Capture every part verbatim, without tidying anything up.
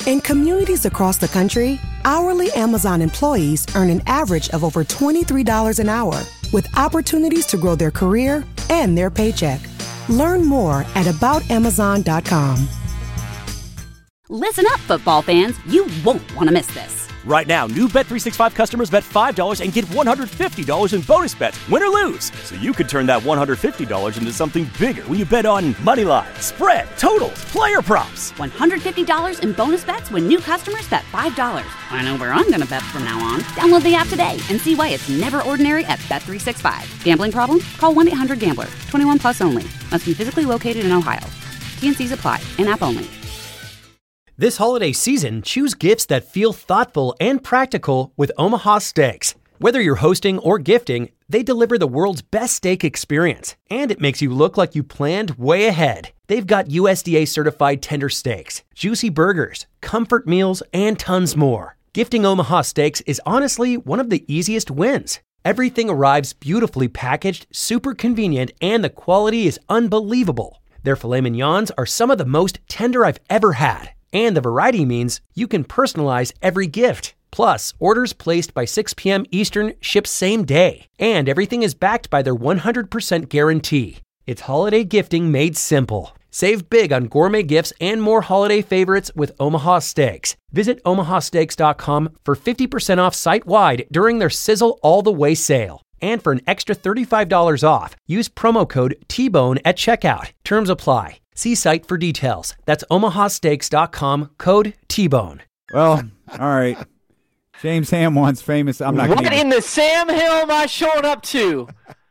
In communities across the country, hourly Amazon employees earn an average of over twenty-three dollars an hour, with opportunities to grow their career and their paycheck. Learn more at about amazon dot com. Listen up, football fans. You won't want to miss this. Right now, new Bet three sixty-five customers bet five dollars and get one hundred fifty dollars in bonus bets, win or lose. So you could turn that one hundred fifty dollars into something bigger when you bet on money line, spread, totals, player props. one hundred fifty dollars in bonus bets when new customers bet five dollars. I know where I'm going to bet from now on. Download the app today and see why it's never ordinary at Bet three sixty-five. Gambling problem? Call one eight hundred gambler. twenty-one plus only. Must be physically located in Ohio. T N Cs apply. In-app only. This holiday season, choose gifts that feel thoughtful and practical with Omaha Steaks. Whether you're hosting or gifting, they deliver the world's best steak experience, and it makes you look like you planned way ahead. They've got U S D A certified tender steaks, juicy burgers, comfort meals, and tons more. Gifting Omaha Steaks is honestly one of the easiest wins. Everything arrives beautifully packaged, super convenient, and the quality is unbelievable. Their filet mignons are some of the most tender I've ever had. And the variety means you can personalize every gift. Plus, orders placed by six p.m. Eastern ship same day. And everything is backed by their one hundred percent guarantee. It's holiday gifting made simple. Save big on gourmet gifts and more holiday favorites with Omaha Steaks. Visit omaha steaks dot com for fifty percent off site-wide during their Sizzle All the Way sale. And for an extra thirty-five dollars off, use promo code T Bone at checkout. Terms apply. See site for details. That's omaha steaks dot com, code T Bone. Well, all right. James Ham wants famous. I'm not. What gonna in the Sam Hill am I showing up to?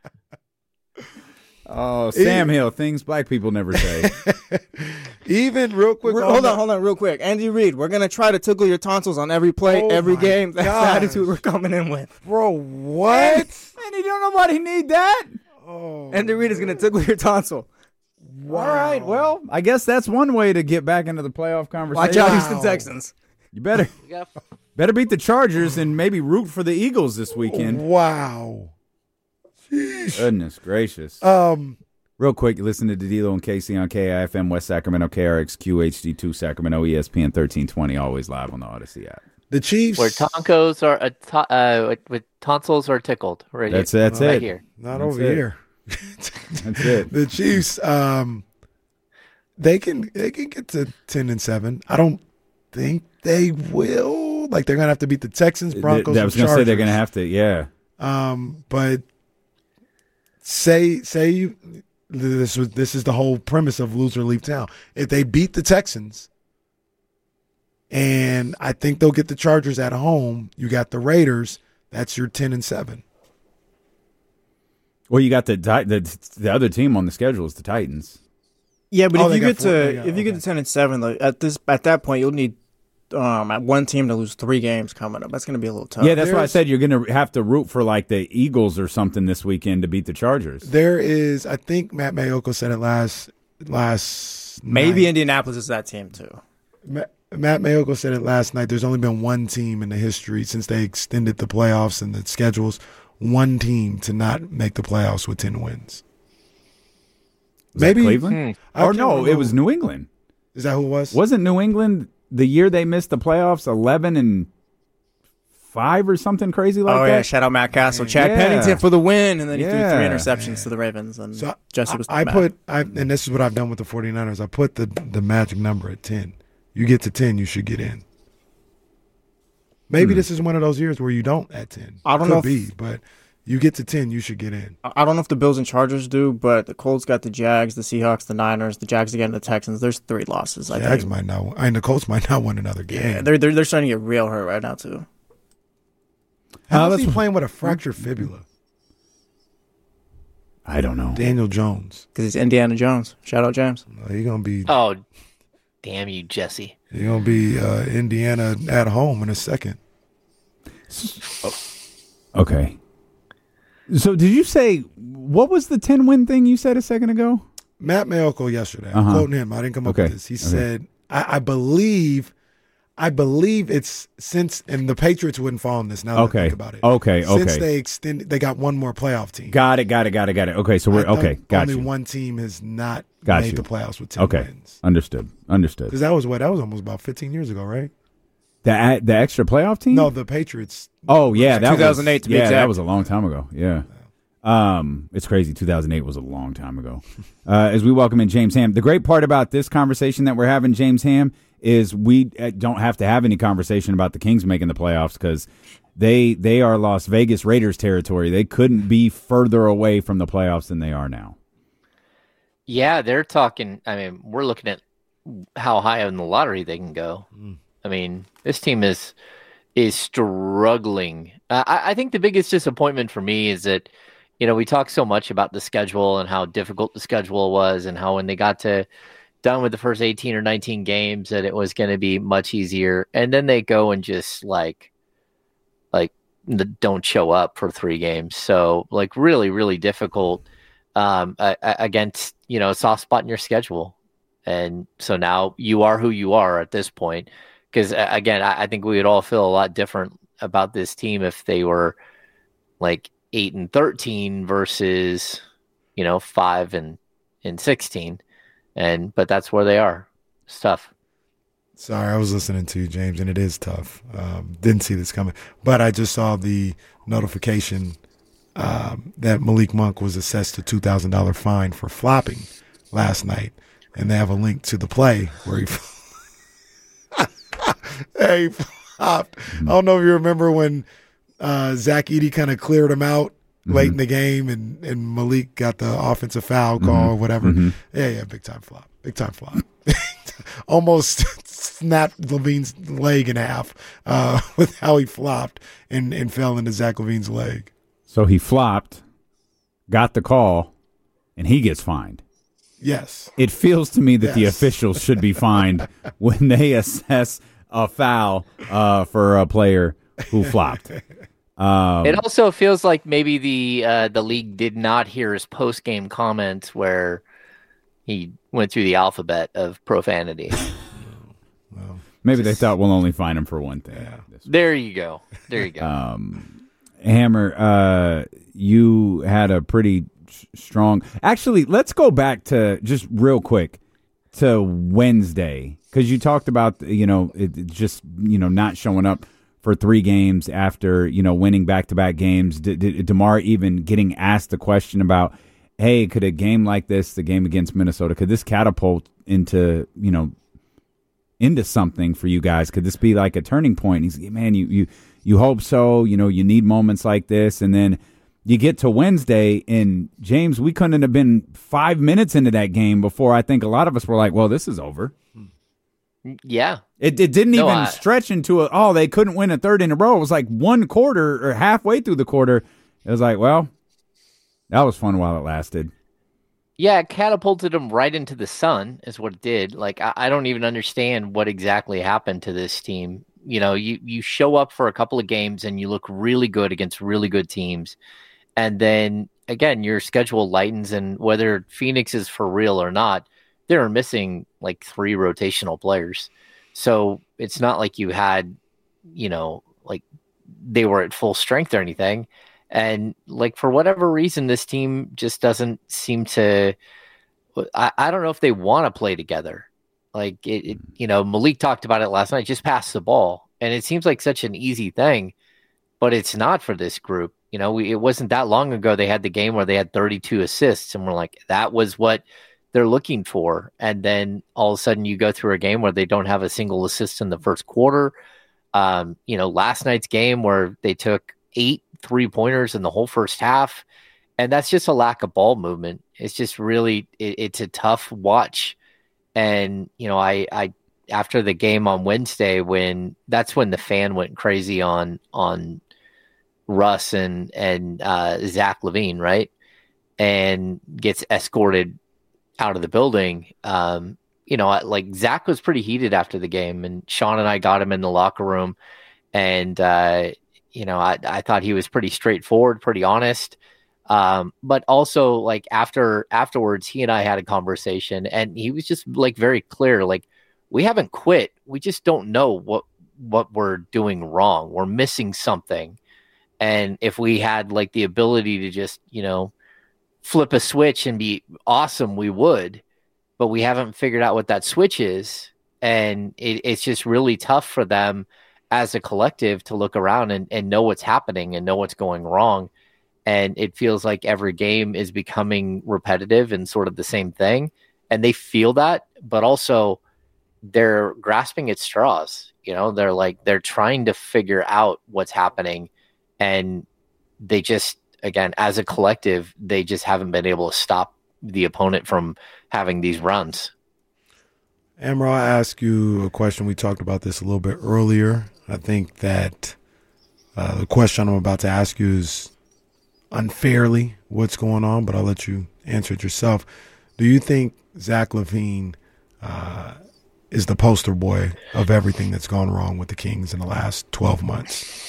Oh, Sam Hill, things black people never say. Even real quick. Hold on, that. hold on, real quick. Andy Reid, we're gonna try to tickle your tonsils on every play, oh every game. That's gosh. the attitude we're coming in with, bro. What? And you don't nobody need that. Oh, Andy Reid is gonna tickle your tonsil. Wow. All right. Well, I guess that's one way to get back into the playoff conversation. Watch out, wow. Houston Texans. You better better beat the Chargers and maybe root for the Eagles this weekend. Wow. Sheesh. Goodness gracious. Um, Real quick, listen to DeDilo and Casey on K I F M West Sacramento, K R X Q H D two Sacramento, E S P N thirteen twenty, always live on the Odyssey app. The Chiefs. Where toncos are, uh, to, uh, with tonsils are tickled. Right that's here. that's right it. Here. Not that's over it. here. That's it. The Chiefs, um, they can they can get to ten and seven. I don't think they will. Like they're gonna have to beat the Texans, Broncos. I was gonna Chargers. say they're gonna have to. Yeah. Um, but say say you this was this is the whole premise of lose or leave town. If they beat the Texans, and I think they'll get the Chargers at home. You got the Raiders. That's your ten and seven. Well, you got the the the other team on the schedule is the Titans. Yeah, but oh, if you get four, to got, if you okay. get to ten and seven, like, at this at that point, you'll need um at one team to lose three games coming up. That's going to be a little tough. Yeah, that's There's, why I said you're going to have to root for like the Eagles or something this weekend to beat the Chargers. There is, I think Matt Mayoko said it last last. Maybe night. Indianapolis is that team too. Matt, Matt Mayoko said it last night. There's only been one team in the history since they extended the playoffs and the schedules. One team to not make the playoffs with ten wins. Was Maybe Cleveland, hmm. or no? It was New England. Is that who it was? Wasn't New England the year they missed the playoffs, eleven and five or something crazy like oh, that? Oh yeah, shout out Matt Castle, Chad yeah. Pennington for the win, and then he yeah. threw three interceptions to the Ravens. And so Jesse was. I, I mad. put, I, and this is what I've done with the 49ers. I put the the magic number at ten. You get to ten, you should get in. Maybe hmm. this is one of those years where you don't at ten. I don't Could know, be, if, but you get to ten, you should get in. I don't know if the Bills and Chargers do, but the Colts got the Jags, the Seahawks, the Niners, the Jags again, the Texans. There's three losses. I Jags think. might not. I mean, the Colts might not win another game. Yeah, they're they're they're starting to get real hurt right now too. How uh, is he playing with a fractured fibula? I don't know. Daniel Jones, because he's Indiana Jones. Shout out James. Uh, he's gonna be. Oh, damn you, Jesse. He's gonna be uh, Indiana at home in a second. Oh. Okay. So did you say, what was the ten-win thing you said a second ago? Matt Mayoko yesterday. Uh-huh. I'm quoting him. I didn't come up okay. with this. He okay. said, I, I believe, I believe it's since, and the Patriots wouldn't fall in this now that Okay. I think about it. Okay, okay. Since they extended, they got one more playoff team. Got it, got it, got it, got it. Okay, so we're I think okay. Got only you. one team has not Got made you. the playoffs with ten Okay, wins. understood, understood. Because that was what that was almost about fifteen years ago, right? The the extra playoff team? No, the Patriots. Oh yeah, that two thousand eight was, to be yeah, exact. that was a long time ago. Yeah. Um, it's crazy. two thousand eight was a long time ago. Uh, as we welcome in James Ham. The great part about this conversation that we're having, James Ham, is we uh, don't have to have any conversation about the Kings making the playoffs because they they are Las Vegas Raiders territory. They couldn't be further away from the playoffs than they are now. Yeah, they're talking. I mean, we're looking at how high in the lottery they can go. Mm. I mean, this team is is struggling. Uh, I, I think the biggest disappointment for me is that, you know, we talk so much about the schedule and how difficult the schedule was and how when they got to done with the first eighteen or nineteen games that it was going to be much easier. And then they go and just like, like the, don't show up for three games. So like really, really difficult um, uh, against, you know, a soft spot in your schedule. And so now you are who you are at this point. Because, again, I, I think we would all feel a lot different about this team if they were like eight and thirteen versus, you know, five and, and sixteen. And but that's where they are. It's tough. Sorry, I was listening to you, James, and it is tough. Um, didn't see this coming. But I just saw the notification um, that Malik Monk was assessed a two thousand dollars fine for flopping last night. And they have a link to the play where he Hey, flopped. I don't know if you remember when uh, Zach Edey kind of cleared him out Mm-hmm. late in the game and, and Malik got the offensive foul call Mm-hmm. or whatever. Mm-hmm. Yeah, yeah, big time flop. Big time flop. Almost snapped Levine's leg in half uh, with how he flopped and, and fell into Zach Levine's leg. So he flopped, got the call, and he gets fined. Yes. It feels to me that the Yes. officials should be fined when they assess a foul uh, for a player who flopped. Um, It also feels like maybe the uh, the league did not hear his post game comments where he went through the alphabet of profanity. Well, maybe they thought we'll only fine him for one thing. Yeah. There you go. There you go. Um, Hammer, uh, you had a pretty s- strong. Actually, let's go back to just real quick to Wednesday because you talked about you know it, it just you know not showing up for three games after you know winning back to back games. Did, did DeMar even getting asked the question about, hey, could a game like this, the game against Minnesota, could this catapult into you know into something for you guys? Could this be like a turning point? He's man, you you you hope so. You know, you need moments like this, and then you get to Wednesday, and James, we couldn't have been five minutes into that game before I think a lot of us were like, well, this is over. Yeah. It, it didn't No, even I- stretch into a, oh, they couldn't win a third in a row. It was like one quarter or halfway through the quarter. It was like, well, that was fun while it lasted. Yeah, it catapulted him right into the sun is what it did. Like, I, I don't even understand what exactly happened to this team. You know, you, you show up for a couple of games and you look really good against really good teams. And then, again, your schedule lightens, and whether Phoenix is for real or not, they're missing like three rotational players. So it's not like you had, you know, like they were at full strength or anything. And like, for whatever reason, this team just doesn't seem to, I, I don't know if they want to play together. Like it, it, you know, Malik talked about it last night, just pass the ball. And it seems like such an easy thing, but it's not for this group. You know, we, it wasn't that long ago they had the game where they had thirty-two assists, and we're like, that was what they're looking for. And then all of a sudden you go through a game where they don't have a single assist in the first quarter. Um, you know, last night's game where they took eight three pointers in the whole first half. And that's just a lack of ball movement. It's just really, it, it's a tough watch. And, you know, I, I, after the game on Wednesday, when that's when the fan went crazy on, on Russ and, and, uh, Zach LaVine, right. And gets escorted out of the building. Um, you know, like Zach was pretty heated after the game, and Sean and I got him in the locker room, and, uh, you know, I, I thought he was pretty straightforward, pretty honest. Um, but also like after, afterwards, he and I had a conversation, and he was just like very clear. Like, we haven't quit. We just don't know what, what we're doing wrong. We're missing something. And if we had like the ability to just, you know, flip a switch and be awesome, we would, but we haven't figured out what that switch is. And it, it's just really tough for them as a collective to look around and, and know what's happening and know what's going wrong. And it feels like every game is becoming repetitive and sort of the same thing. And they feel that, but also they're grasping at straws. You know, they're like, they're trying to figure out what's happening. And they just, again, as a collective, they just haven't been able to stop the opponent from having these runs. Amber, I'll ask you a question. We talked about this a little bit earlier. I think that uh, the question I'm about to ask you is unfairly what's going on, but I'll let you answer it yourself. Do you think Zach LaVine uh, is the poster boy of everything that's gone wrong with the Kings in the last twelve months?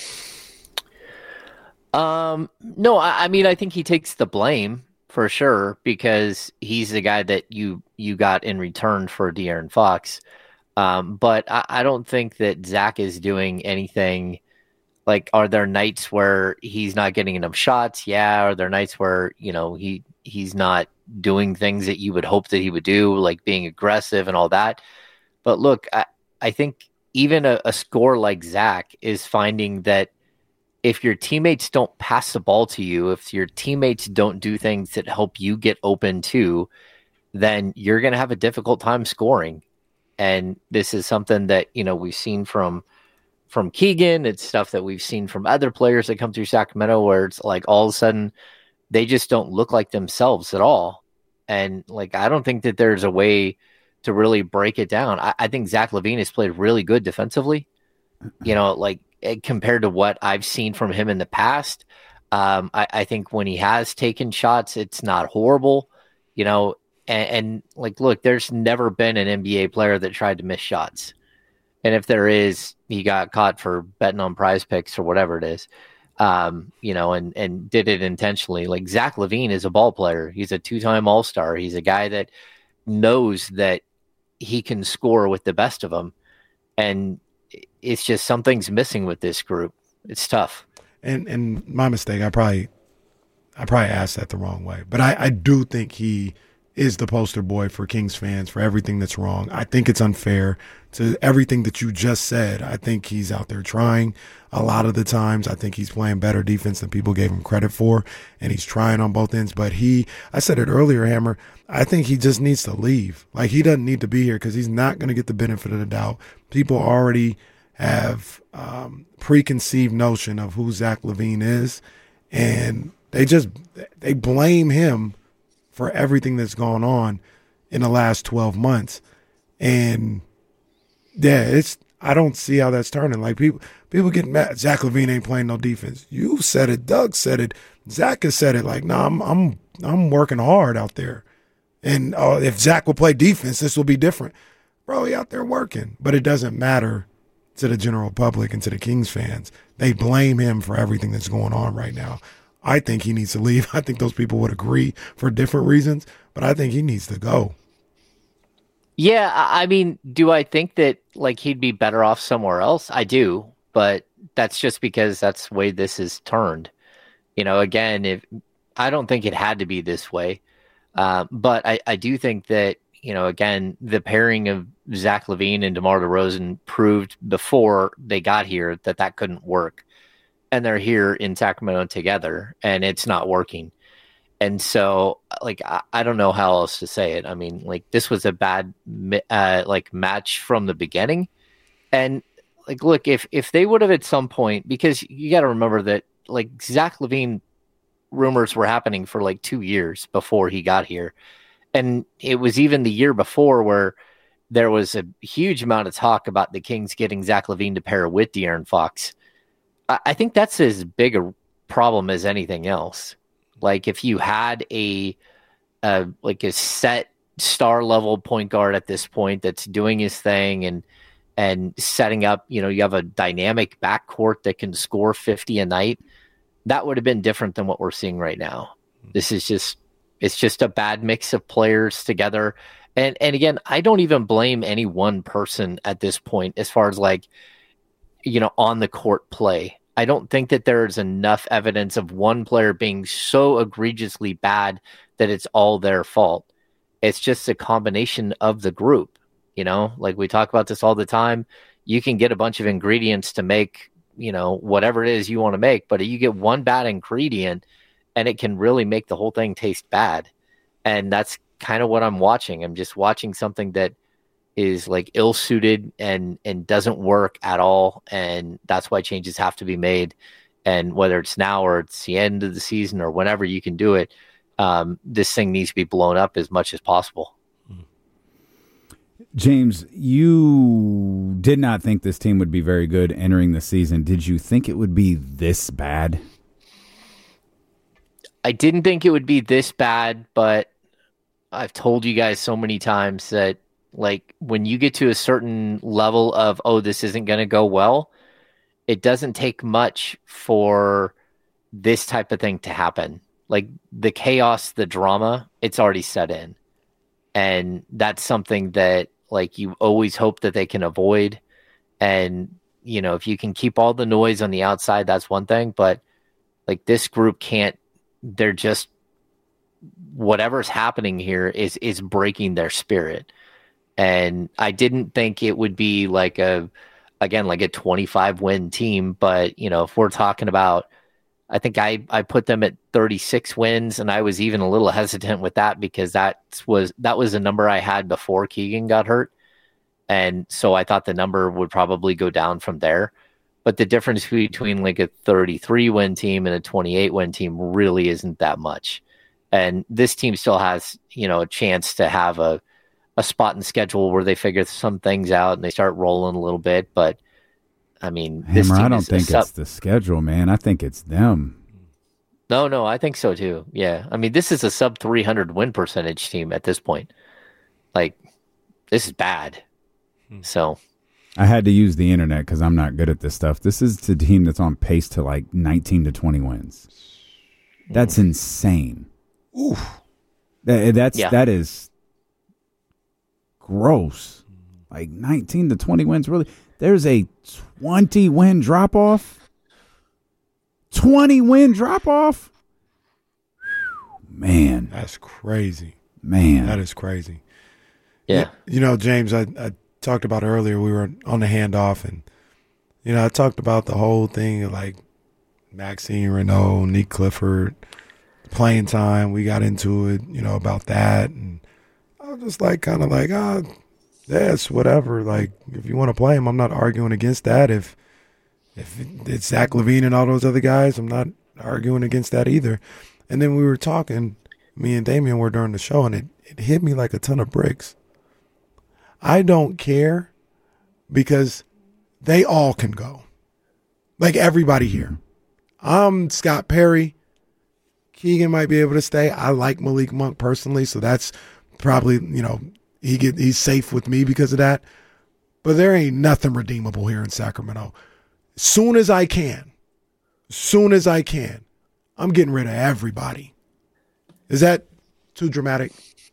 Um, no, I, I mean, I think he takes the blame for sure because he's the guy that you, you got in return for De'Aaron Fox. Um, but I, I don't think that Zach is doing anything. Like, are there nights where he's not getting enough shots? Yeah. Are there nights where, you know, he, he's not doing things that you would hope that he would do, like being aggressive and all that. But look, I, I think even a, a scorer like Zach is finding that if your teammates don't pass the ball to you, if your teammates don't do things that help you get open too, then you're going to have a difficult time scoring. And this is something that, you know, we've seen from, from Keegan. It's stuff that we've seen from other players that come through Sacramento where it's like all of a sudden they just don't look like themselves at all. And like, I don't think that there's a way to really break it down. I, I think Zach LaVine has played really good defensively, you know, like, compared to what I've seen from him in the past. Um, I, I think when he has taken shots, it's not horrible, you know, and, and like, look, there's never been an N B A player that tried to miss shots. And if there is, he got caught for betting on Prize Picks or whatever it is, um, you know, and, and did it intentionally. Like Zach LaVine is a ball player. He's a two-time All-Star. He's a guy that knows that he can score with the best of them. And it's just something's missing with this group. It's tough. And and my mistake, I probably I probably asked that the wrong way. But I, I do think he is the poster boy for Kings fans for everything that's wrong. I think it's unfair to everything that you just said. I think he's out there trying a lot of the times. I think he's playing better defense than people gave him credit for, and he's trying on both ends. But he, I said it earlier, Hammer, I think he just needs to leave. Like, he doesn't need to be here because he's not going to get the benefit of the doubt. People already have um, preconceived notion of who Zach LaVine is, and they just they blame him for everything that's gone on in the last twelve months. And yeah, it's I don't see how that's turning. Like, people people get mad. Zach LaVine ain't playing no defense. You said it. Doug said it. Zach has said it. Like, no, nah, I'm I'm I'm working hard out there. And uh, if Zach will play defense, this will be different. Bro, he out there working. But it doesn't matter to the general public and to the Kings fans. They blame him for everything that's going on right now. I think he needs to leave. I think those people would agree for different reasons, but I think he needs to go. Yeah, I mean, do I think that like he'd be better off somewhere else? I do, but that's just because that's the way this is turned. You know, again, if I don't think it had to be this way, uh, but I, I do think that, you know, again, the pairing of Zach LaVine and DeMar DeRozan proved before they got here that that couldn't work. And they're here in Sacramento together, and it's not working. And so, like, I, I don't know how else to say it. I mean, like, this was a bad, uh, like, match from the beginning. And, like, look, if, if they would have at some point, because you got to remember that, like, Zach LaVine rumors were happening for, like, two years before he got here. And it was even the year before where there was a huge amount of talk about the Kings getting Zach LaVine to pair with De'Aaron Fox. I, I think that's as big a problem as anything else. Like, if you had a, a like a set star level point guard at this point that's doing his thing and and setting up, you know, you have a dynamic backcourt that can score fifty a night, that would have been different than what we're seeing right now. This is just It's just a bad mix of players together. And and again, I don't even blame any one person at this point as far as like, you know, on the court play. I don't think that there's enough evidence of one player being so egregiously bad that it's all their fault. It's just a combination of the group, you know, like we talk about this all the time. You can get a bunch of ingredients to make, you know, whatever it is you want to make, but you get one bad ingredient and it can really make the whole thing taste bad. And that's kind of what I'm watching. I'm just watching something that is like ill-suited and and doesn't work at all, and that's why changes have to be made. And whether it's now or it's the end of the season or whenever you can do it, um, this thing needs to be blown up as much as possible. James, you did not think this team would be very good entering the season. Did you think it would be this bad? I didn't think it would be this bad, but I've told you guys so many times that, like, when you get to a certain level of, oh, this isn't going to go well, it doesn't take much for this type of thing to happen. Like, the chaos, the drama, it's already set in. And that's something that, like, you always hope that they can avoid. And, you know, if you can keep all the noise on the outside, that's one thing. But, like, this group can't, they're just, whatever's happening here is is breaking their spirit. And I didn't think it would be like a, again, like a twenty-five win team. But, you know, if we're talking about, I think I, I put them at thirty-six wins, and I was even a little hesitant with that because that was, that was a number I had before Keegan got hurt. And so I thought the number would probably go down from there. But the difference between like a thirty-three win team and a twenty-eight win team really isn't that much. And this team still has, you know, a chance to have a, a spot in the schedule where they figure some things out and they start rolling a little bit. But I mean, this Hammer, team I don't is think sub- it's the schedule, man. I think it's them. No, no, I think so too. Yeah. I mean, this is a sub three hundred win percentage team at this point. Like, this is bad. Hmm. So I had to use the internet because I'm not good at this stuff. This is the team that's on pace to like nineteen to twenty wins. That's mm. insane. Oof. That, that's, yeah. that is gross. Like nineteen to twenty wins, really. There's a twenty win drop off. twenty win drop off. Man, that's crazy. Man, that is crazy. Yeah. You, you know, James, I, I talked about earlier, we were on the handoff, and, you know, I talked about the whole thing of like Maxime Renaud, Nick Clifford, playing time. We got into it, you know, about that. And I was just like, kind of like, ah, oh, that's whatever. Like, if you want to play him, I'm not arguing against that. If if it's Zach LaVine and all those other guys, I'm not arguing against that either. And then we were talking, me and Damian were during the show, and it, it hit me like a ton of bricks. I don't care because they all can go. Like everybody here. I'm Scott Perry. Keegan might be able to stay. I like Malik Monk personally, so that's probably, you know, he get he's safe with me because of that. But there ain't nothing redeemable here in Sacramento. As soon as I can, as soon as I can, I'm getting rid of everybody. Is that too dramatic?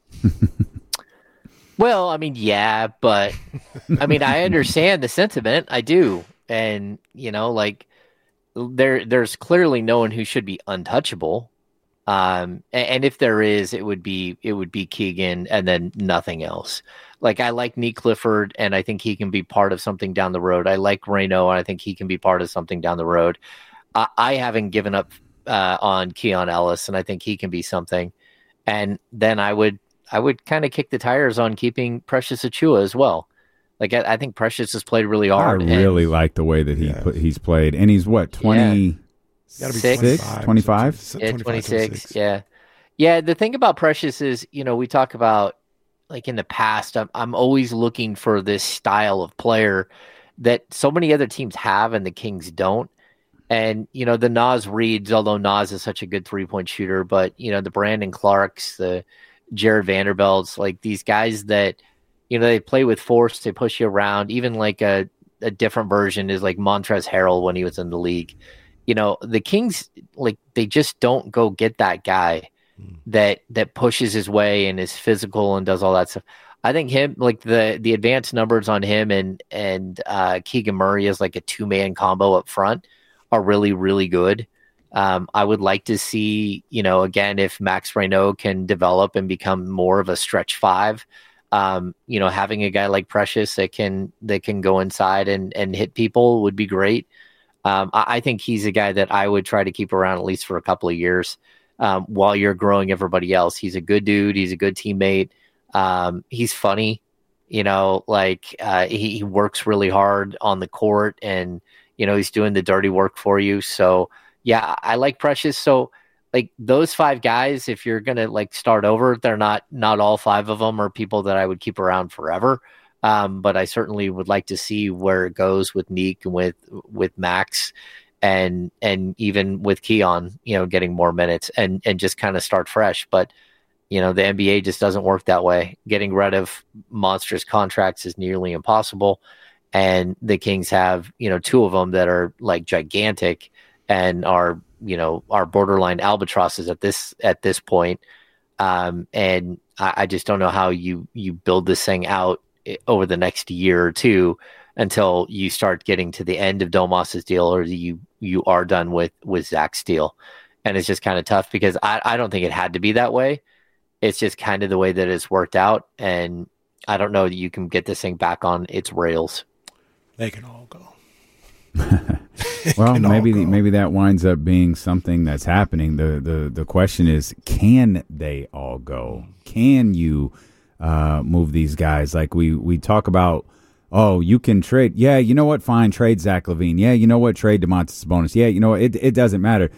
Well, I mean, yeah, but I mean, I understand the sentiment. I do. And, you know, like there, there's clearly no one who should be untouchable. Um, and, and if there is, it would be, it would be Keegan and then nothing else. Like, I like Nick Clifford, and I think he can be part of something down the road. I like Renaud, and I think he can be part of something down the road. I, I haven't given up uh, on Keon Ellis, and I think he can be something. And then I would, I would kind of kick the tires on keeping Precious Achiuwa as well. Like, I, I think Precious has played really hard. I really and, like the way that he yeah. put, he's played, and he's what twenty. Yeah. Six, twenty-five? Yeah, twenty-six, yeah. Yeah, the thing about Precious is, you know, we talk about, like, in the past, I'm, I'm always looking for this style of player that so many other teams have and the Kings don't. And, you know, the Naz Reeds, although Naz is such a good three-point shooter, but, you know, the Brandon Clarks, the Jared Vanderbilts, like these guys that, you know, they play with force, they push you around. Even like a, a different version is like Montrezl Harrell when he was in the league. You know, the Kings, like, they just don't go get that guy that that pushes his way and is physical and does all that stuff. I think him, like the the advanced numbers on him and and uh, Keegan Murray as like a two man combo up front are really really good. Um, I would like to see, you know, again, if Max Reynaud can develop and become more of a stretch five, um, you know, having a guy like Precious that can that can go inside and and hit people would be great. Um, I, I think he's a guy that I would try to keep around at least for a couple of years um, while you're growing everybody else. He's a good dude. He's a good teammate. Um, he's funny, you know, like uh, he, he works really hard on the court, and you know he's doing the dirty work for you. So. Yeah, I like Precious. So, like those five guys, if you're gonna like start over, they're not not all five of them are people that I would keep around forever. Um, but I certainly would like to see where it goes with Neek and with with Max, and and even with Keon, you know, getting more minutes and and just kind of start fresh. But you know, the N B A just doesn't work that way. Getting rid of monstrous contracts is nearly impossible, and the Kings have you know two of them that are like gigantic. And are you know are borderline albatrosses at this at this point, um, and I, I just don't know how you you build this thing out over the next year or two until you start getting to the end of Domas's deal, or you you are done with with Zach's deal, and it's just kind of tough because I, I don't think it had to be that way. It's just kind of the way that it's worked out, and I don't know that you can get this thing back on its rails. They can all go. Well, maybe the, maybe that winds up being something that's happening. The the the question is, can they all go? Can you uh, move these guys? Like we we talk about, oh, you can trade. Yeah, you know what? Fine, trade Zach LaVine. Yeah, you know what? Trade Domantas Sabonis. Yeah, you know what? It it doesn't matter.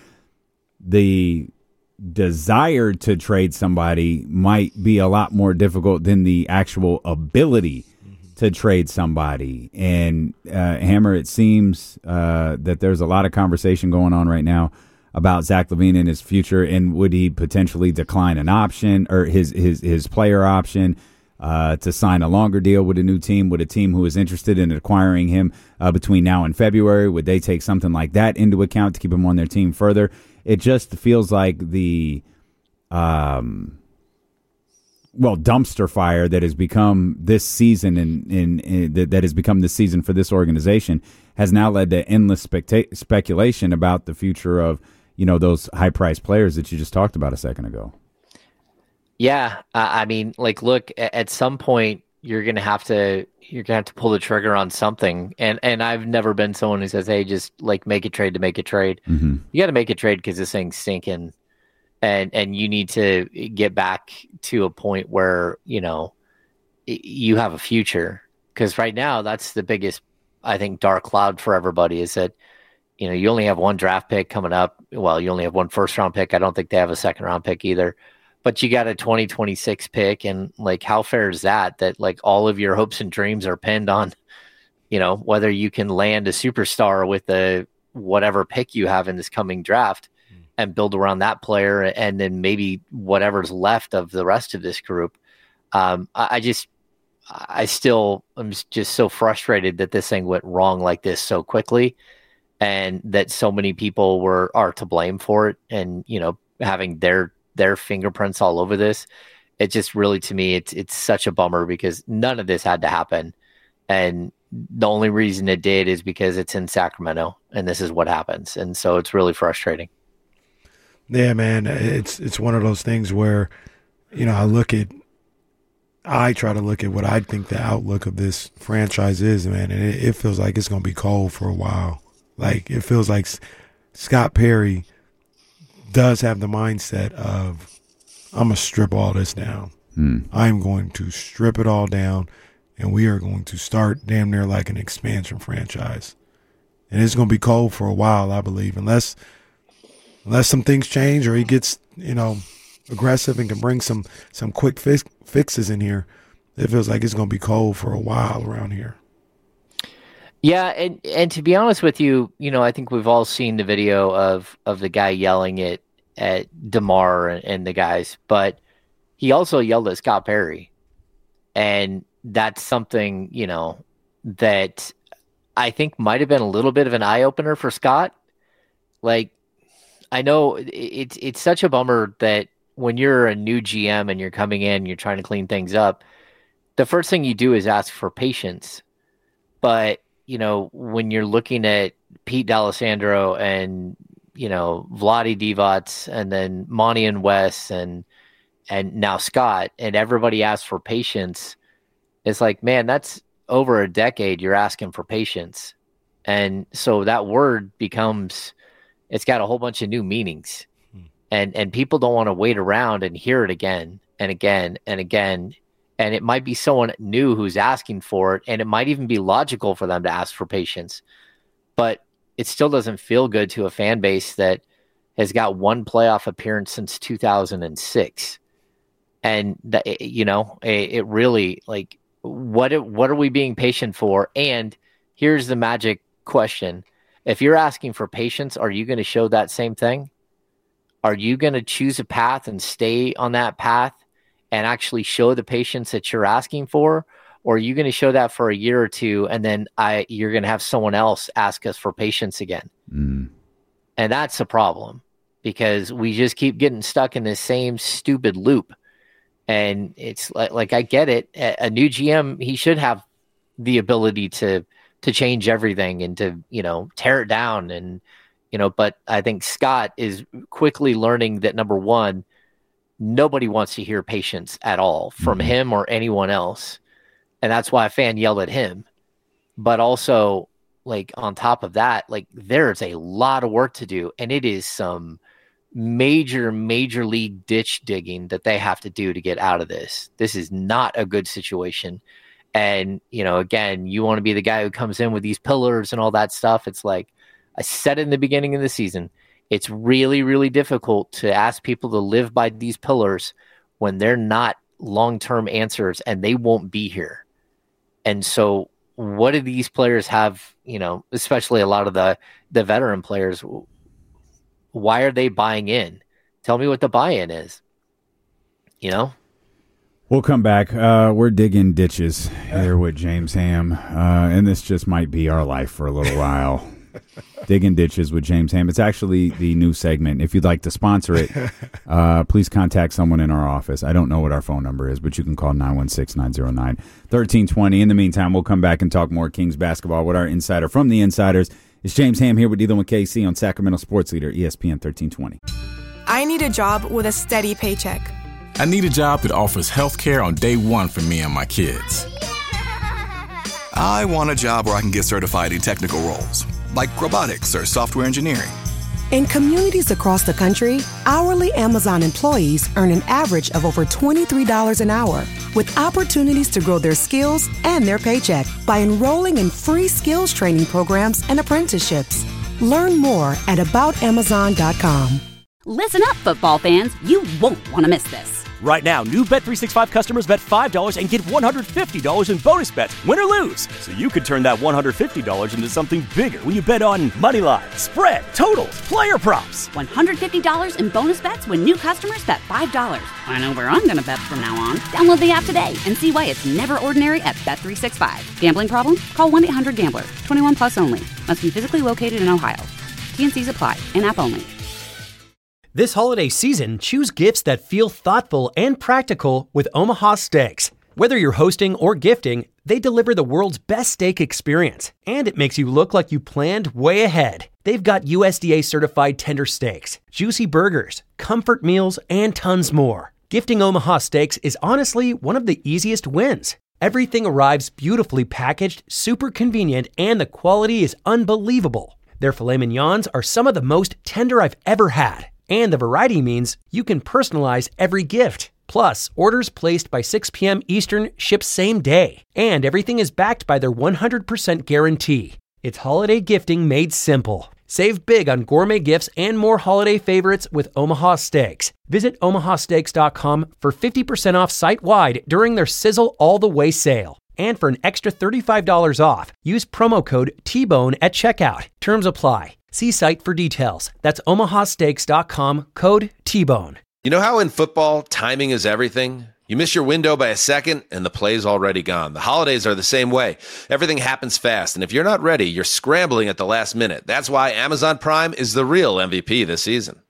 The desire to trade somebody might be a lot more difficult than the actual ability to trade somebody. And uh, Hammer, it seems uh, that there's a lot of conversation going on right now about Zach LaVine and his future, and would he potentially decline an option or his his his player option uh, to sign a longer deal with a new team, with a team who is interested in acquiring him uh, between now and February? Would they take something like that into account to keep him on their team further? It just feels like the um. well, dumpster fire that has become this season and in, in, in, that, that has become this season for this organization has now led to endless specta- speculation about the future of, you know, those high priced players that you just talked about a second ago. Yeah. Uh, I mean, like, look, at some point you're going to have to, you're going to have to pull the trigger on something. And, and I've never been someone who says, hey, just like make a trade to make a trade. Mm-hmm. You got to make a trade because this thing's sinking. And and you need to get back to a point where, you know, you have a future. Because right now, that's the biggest, I think, dark cloud for everybody is that, you know, you only have one draft pick coming up. Well, you only have one first round pick. I don't think they have a second round pick either. But you got a twenty twenty-six pick. And, like, how fair is that? That, like, all of your hopes and dreams are pinned on, you know, whether you can land a superstar with the whatever pick you have in this coming draft. And build around that player, and then maybe whatever's left of the rest of this group. Um, I, I just, I still am just so frustrated that this thing went wrong like this so quickly, and that so many people were are to blame for it, and you know, having their their fingerprints all over this. It just really, to me, it's it's such a bummer because none of this had to happen, and the only reason it did is because it's in Sacramento, and this is what happens, and so it's really frustrating. Yeah, man, it's it's one of those things where, you know, I look at, I try to look at what I think the outlook of this franchise is, man, and it, it feels like it's going to be cold for a while. Like, it feels like Scott Perry does have the mindset of, I'm going to strip all this down. Hmm. I'm going to strip it all down, and we are going to start damn near like an expansion franchise. And it's going to be cold for a while, I believe, unless... Unless some things change or he gets, you know, aggressive and can bring some, some quick fix, fixes in here, it feels like it's going to be cold for a while around here. Yeah, and, and to be honest with you, you know, I think we've all seen the video of, of the guy yelling at, at DeMar and, and the guys, but he also yelled at Scott Perry. And that's something, you know, that I think might have been a little bit of an eye-opener for Scott. Like, I know it's it's such a bummer that when you're a new G M and you're coming in, you're trying to clean things up, the first thing you do is ask for patience. But, you know, when you're looking at Pete D'Alessandro and, you know, Vlade Divac and then Monty and Wes and and now Scott, and everybody asks for patience, it's like, man, that's over a decade you're asking for patience. And so that word becomes, it's got a whole bunch of new meanings. Hmm. And and people don't want to wait around and hear it again and again and again. And it might be someone new who's asking for it, and it might even be logical for them to ask for patience. But it still doesn't feel good to a fan base that has got one playoff appearance since two thousand six. And, that, you know, it, it really, like, what what are we being patient for? And here's the magic question. If you're asking for patience, are you going to show that same thing? Are you going to choose a path and stay on that path and actually show the patience that you're asking for? Or are you going to show that for a year or two, and then I you're going to have someone else ask us for patience again? Mm. And that's a problem, because we just keep getting stuck in this same stupid loop. And it's like, like I get it. A, a new G M, he should have the ability to to change everything and to, you know, tear it down. And, you know, but I think Scott is quickly learning that, number one, nobody wants to hear patience at all from mm-hmm. him or anyone else. And that's why a fan yelled at him. But also, like, on top of that, like, there's a lot of work to do. And it is some major, major league ditch digging that they have to do to get out of this. This is not a good situation. And, you know, again, you want to be the guy who comes in with these pillars and all that stuff. It's like I said in the beginning of the season, it's really, really difficult to ask people to live by these pillars when they're not long-term answers and they won't be here. And so what do these players have, you know, especially a lot of the, the veteran players, why are they buying in? Tell me what the buy-in is, you know? We'll come back. Uh, we're digging ditches here with James Ham, uh, and this just might be our life for a little while. Digging ditches with James Ham. It's actually the new segment. If you'd like to sponsor it, uh, please contact someone in our office. I don't know what our phone number is, but you can call nine one six, nine zero nine, one three two zero. In the meantime, we'll come back and talk more Kings basketball with our insider from the Insiders. It's James Ham here with Dylan with K C on Sacramento Sports Leader, E S P N thirteen twenty. I need a job with a steady paycheck. I need a job that offers health care on day one for me and my kids. I want a job where I can get certified in technical roles, like robotics or software engineering. In communities across the country, hourly Amazon employees earn an average of over twenty-three dollars an hour, with opportunities to grow their skills and their paycheck by enrolling in free skills training programs and apprenticeships. Learn more at about amazon dot com. Listen up, football fans. You won't want to miss this. Right now, new Bet three sixty-five customers bet five dollars and get one hundred fifty dollars in bonus bets, win or lose. So you could turn that one hundred fifty dollars into something bigger when you bet on money line, spread, totals, player props. one hundred fifty dollars in bonus bets when new customers bet five dollars. I know where I'm going to bet from now on. Download the app today and see why it's never ordinary at Bet three sixty-five. Gambling problem? Call one eight hundred gambler. twenty-one plus only. Must be physically located in Ohio. T and C's apply. In-app only. This holiday season, choose gifts that feel thoughtful and practical with Omaha Steaks. Whether you're hosting or gifting, they deliver the world's best steak experience, and it makes you look like you planned way ahead. They've got U S D A-certified tender steaks, juicy burgers, comfort meals, and tons more. Gifting Omaha Steaks is honestly one of the easiest wins. Everything arrives beautifully packaged, super convenient, and the quality is unbelievable. Their filet mignons are some of the most tender I've ever had. And the variety means you can personalize every gift. Plus, orders placed by six p.m. Eastern ship same day. And everything is backed by their one hundred percent guarantee. It's holiday gifting made simple. Save big on gourmet gifts and more holiday favorites with Omaha Steaks. Visit omaha steaks dot com for fifty percent off site-wide during their Sizzle All the Way sale. And for an extra thirty-five dollars off, use promo code T Bone at checkout. Terms apply. See site for details. That's omaha steaks dot com, code T Bone. You know how in football, timing is everything? You miss your window by a second, and the play's already gone. The holidays are the same way. Everything happens fast, and if you're not ready, you're scrambling at the last minute. That's why Amazon Prime is the real M V P this season.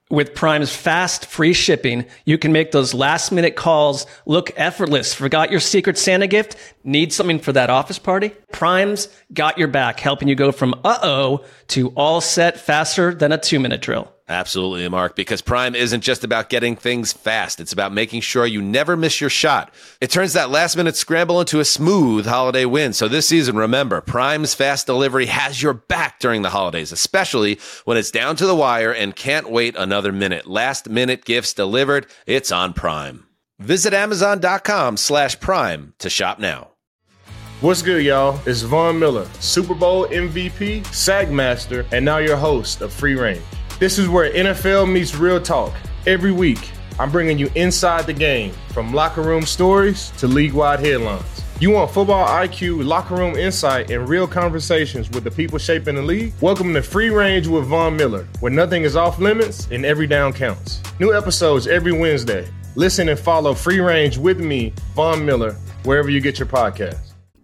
With Prime's fast, free shipping, you can make those last-minute calls look effortless. Forgot your Secret Santa gift? Need something for that office party? Prime's got your back, helping you go from uh-oh to all set faster than a two-minute drill. Absolutely, Mark, because Prime isn't just about getting things fast. It's about making sure you never miss your shot. It turns that last-minute scramble into a smooth holiday win. So this season, remember, Prime's fast delivery has your back during the holidays, especially when it's down to the wire and can't wait another minute. Last-minute gifts delivered. It's on Prime. Visit Amazon.com slash Prime to shop now. What's good, y'all? It's Von Miller, Super Bowl M V P, Sack Master, and now your host of Free Range. This is where N F L meets real talk. Every week, I'm bringing you inside the game, from locker room stories to league-wide headlines. You want football I Q, locker room insight, and real conversations with the people shaping the league? Welcome to Free Range with Von Miller, where nothing is off limits and every down counts. New episodes every Wednesday. Listen and follow Free Range with me, Von Miller, wherever you get your podcasts.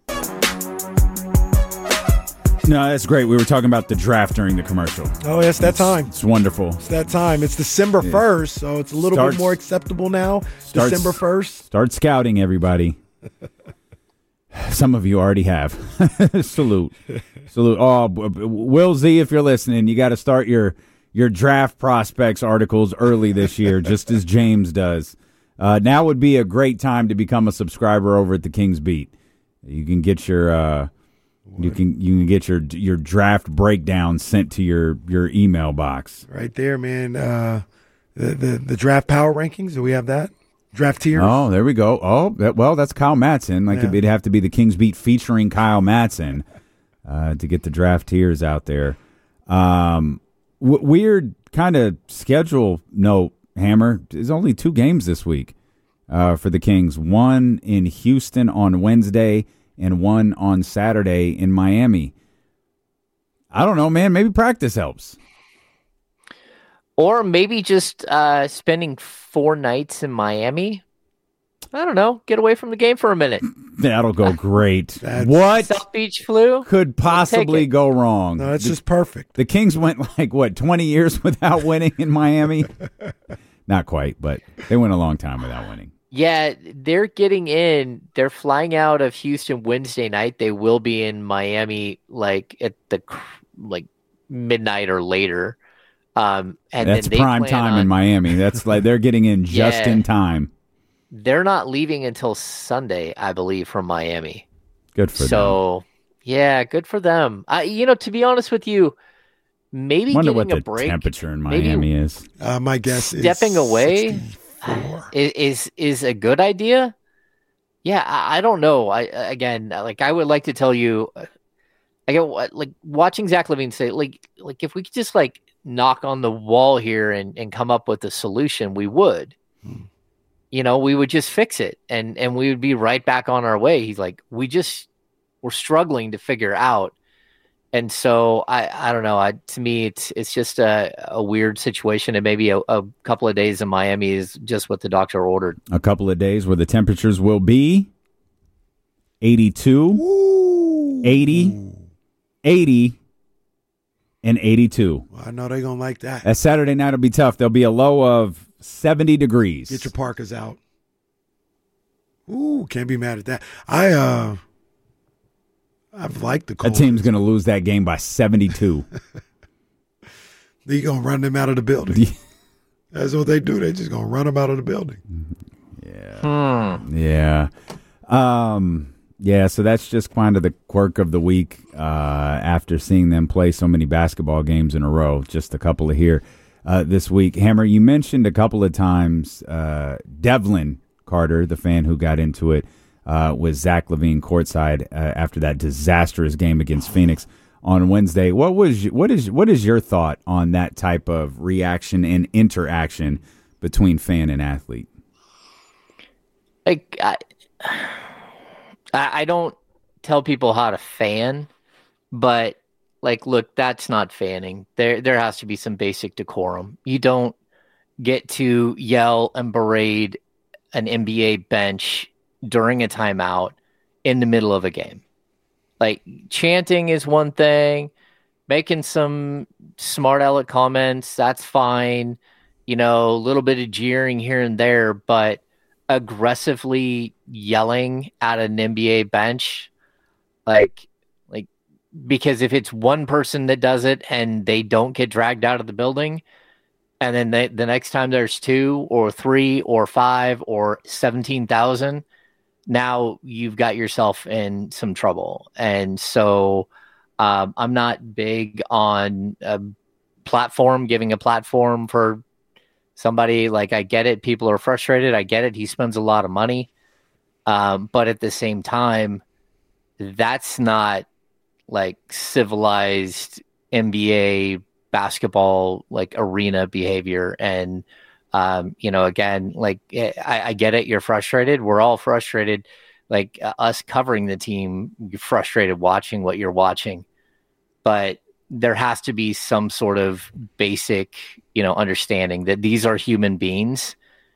No, that's great. We were talking about the draft during the commercial. Oh, yes, that it's, time. It's wonderful. It's that time. It's December first, so it's a little starts, bit more acceptable now. Starts, December first. Start scouting, everybody. Some of you already have. Salute. Salute. Oh, Will Z, if you're listening, you got to start your, your draft prospects articles early this year, just as James does. Uh, now would be a great time to become a subscriber over at the King's Beat. You can get your... Uh, You can you can get your your draft breakdown sent to your, your email box. Right there, man. Uh, the, the the draft power rankings. Do we have that? Draft tiers. Oh, there we go. Oh, that, well, that's Kyle Matson. Like yeah. it'd have to be the King's Beat featuring Kyle Matson uh, to get the draft tiers out there. Um, w- weird kind of schedule note, Hammer. There's only two games this week uh, for the Kings. One in Houston on Wednesday, and one on Saturday in Miami. I don't know, man. Maybe practice helps. Or maybe just uh, spending four nights in Miami. I don't know. Get away from the game for a minute. That'll go great. What South Beach flu could possibly go wrong? No, it's the, just perfect. The Kings went like, what, twenty years without winning in Miami? Not quite, but they went a long time without winning. Yeah, they're getting in. They're flying out of Houston Wednesday night. They will be in Miami like at the like midnight or later. Um, and that's then they prime time on, in Miami. That's like they're getting in just yeah, in time. They're not leaving until Sunday, I believe, from Miami. Good for so, them. So, yeah, good for them. I, you know, to be honest with you, maybe wonder getting what a the break, temperature in Miami is. Uh, my guess is stepping away. sixty-four. Is, is is a good idea? Yeah, I, I don't know. I again, like I would like to tell you, I get like watching Zach LaVine say, like like if we could just like knock on the wall here and, and come up with a solution, we would. Hmm. You know, we would just fix it, and and we would be right back on our way. He's like, we just we're struggling to figure out. And so I, I don't know. I, to me, it's it's just a, a weird situation, and maybe a, a couple of days in Miami is just what the doctor ordered. A couple of days where the temperatures will be eighty-two, Ooh. eighty, eighty, and eighty-two. Well, I know they're gonna like that. That Saturday night will be tough. There'll be a low of seventy degrees. Get your parkas out. Ooh, can't be mad at that. I uh. I've liked the cold. That team's going to lose that game by seventy-two. They're going to run them out of the building. That's what they do. They're just going to run them out of the building. Yeah. Hmm. Yeah. Um, yeah, so that's just kind of the quirk of the week uh, after seeing them play so many basketball games in a row. Just a couple of here uh, this week. Hammer, you mentioned a couple of times uh, Devlin Carter, the fan who got into it, Uh, with Zach LaVine courtside uh, after that disastrous game against Phoenix on Wednesday. What was what is what is your thought on that type of reaction and interaction between fan and athlete? Like I, I don't tell people how to fan, but like, look, that's not fanning. There there has to be some basic decorum. You don't get to yell and berate an N B A bench during a timeout in the middle of a game. Like, chanting is one thing, making some smart aleck comments, that's fine. you know, a little bit of jeering here and there, but aggressively yelling at an N B A bench, like, like, because if it's one person that does it and they don't get dragged out of the building, and then they, the next time there's two or three or five or seventeen thousand, now you've got yourself in some trouble. And so um, I'm not big on a platform, giving a platform for somebody. Like, I get it. People are frustrated. I get it. He spends a lot of money. Um, but at the same time, that's not like civilized N B A basketball, like arena behavior. And, um, you know, again, like I, I get it. You're frustrated. We're all frustrated. Like uh, us covering the team, you're frustrated watching what you're watching, but there has to be some sort of basic, you know, understanding that these are human beings.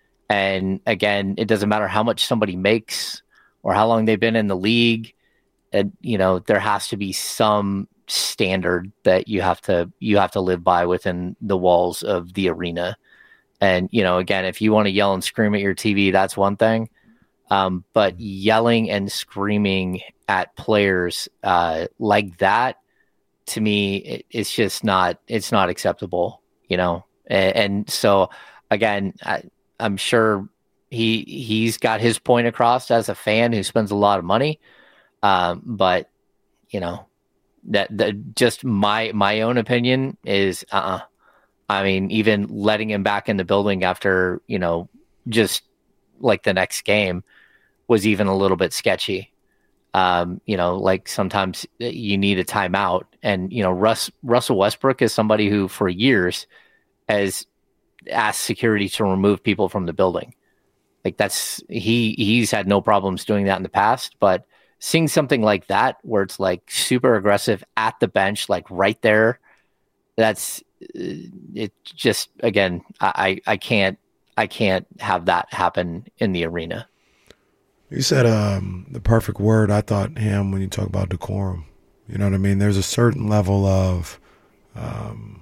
And again, it doesn't matter how much somebody makes or how long they've been in the league. And, you know, there has to be some standard that you have to, you have to live by within the walls of the arena. And, you know, again, if you want to yell and scream at your T V, that's one thing. Um, but yelling and screaming at players uh, like that, to me, it, it's just not, it's not acceptable, you know? And, and so again, I, I'm sure he, he's got his point across as a fan who spends a lot of money. Um, but you know, that, that just my, my own opinion is, uh-uh. I mean, even letting him back in the building after, you know, just like the next game was even a little bit sketchy. Um, you know, like sometimes you need a timeout, and, you know, Russ, Russell Westbrook is somebody who for years has asked security to remove people from the building. Like that's, he, he's had no problems doing that in the past, but seeing something like that, where it's like super aggressive at the bench, like right there, that's it. Just, again, I, I can't, I can't have that happen in the arena. You said um, the perfect word, I thought, Ham, when you talk about decorum. You know what I mean? There's a certain level of, um,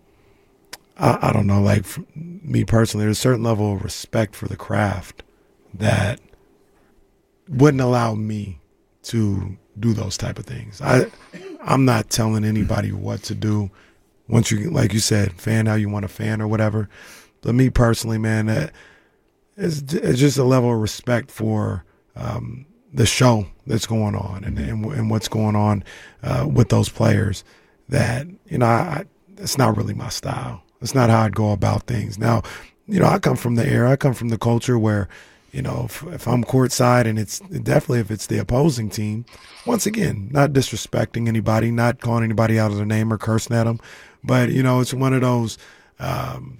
I, I don't know, like for me personally, there's a certain level of respect for the craft that wouldn't allow me to do those type of things. I, I'm not telling anybody what to do. Once you, like you said, fan how you want to fan or whatever. But me personally, man, that is, it's just a level of respect for um, the show that's going on and and, and what's going on uh, with those players. That, you know, I, it's not really my style. It's not how I'd go about things. Now, you know, I come from the era, I come from the culture where, you know, if, if I'm courtside, and it's definitely if it's the opposing team, once again, not disrespecting anybody, not calling anybody out of their name or cursing at them, but, you know, it's one of those, um,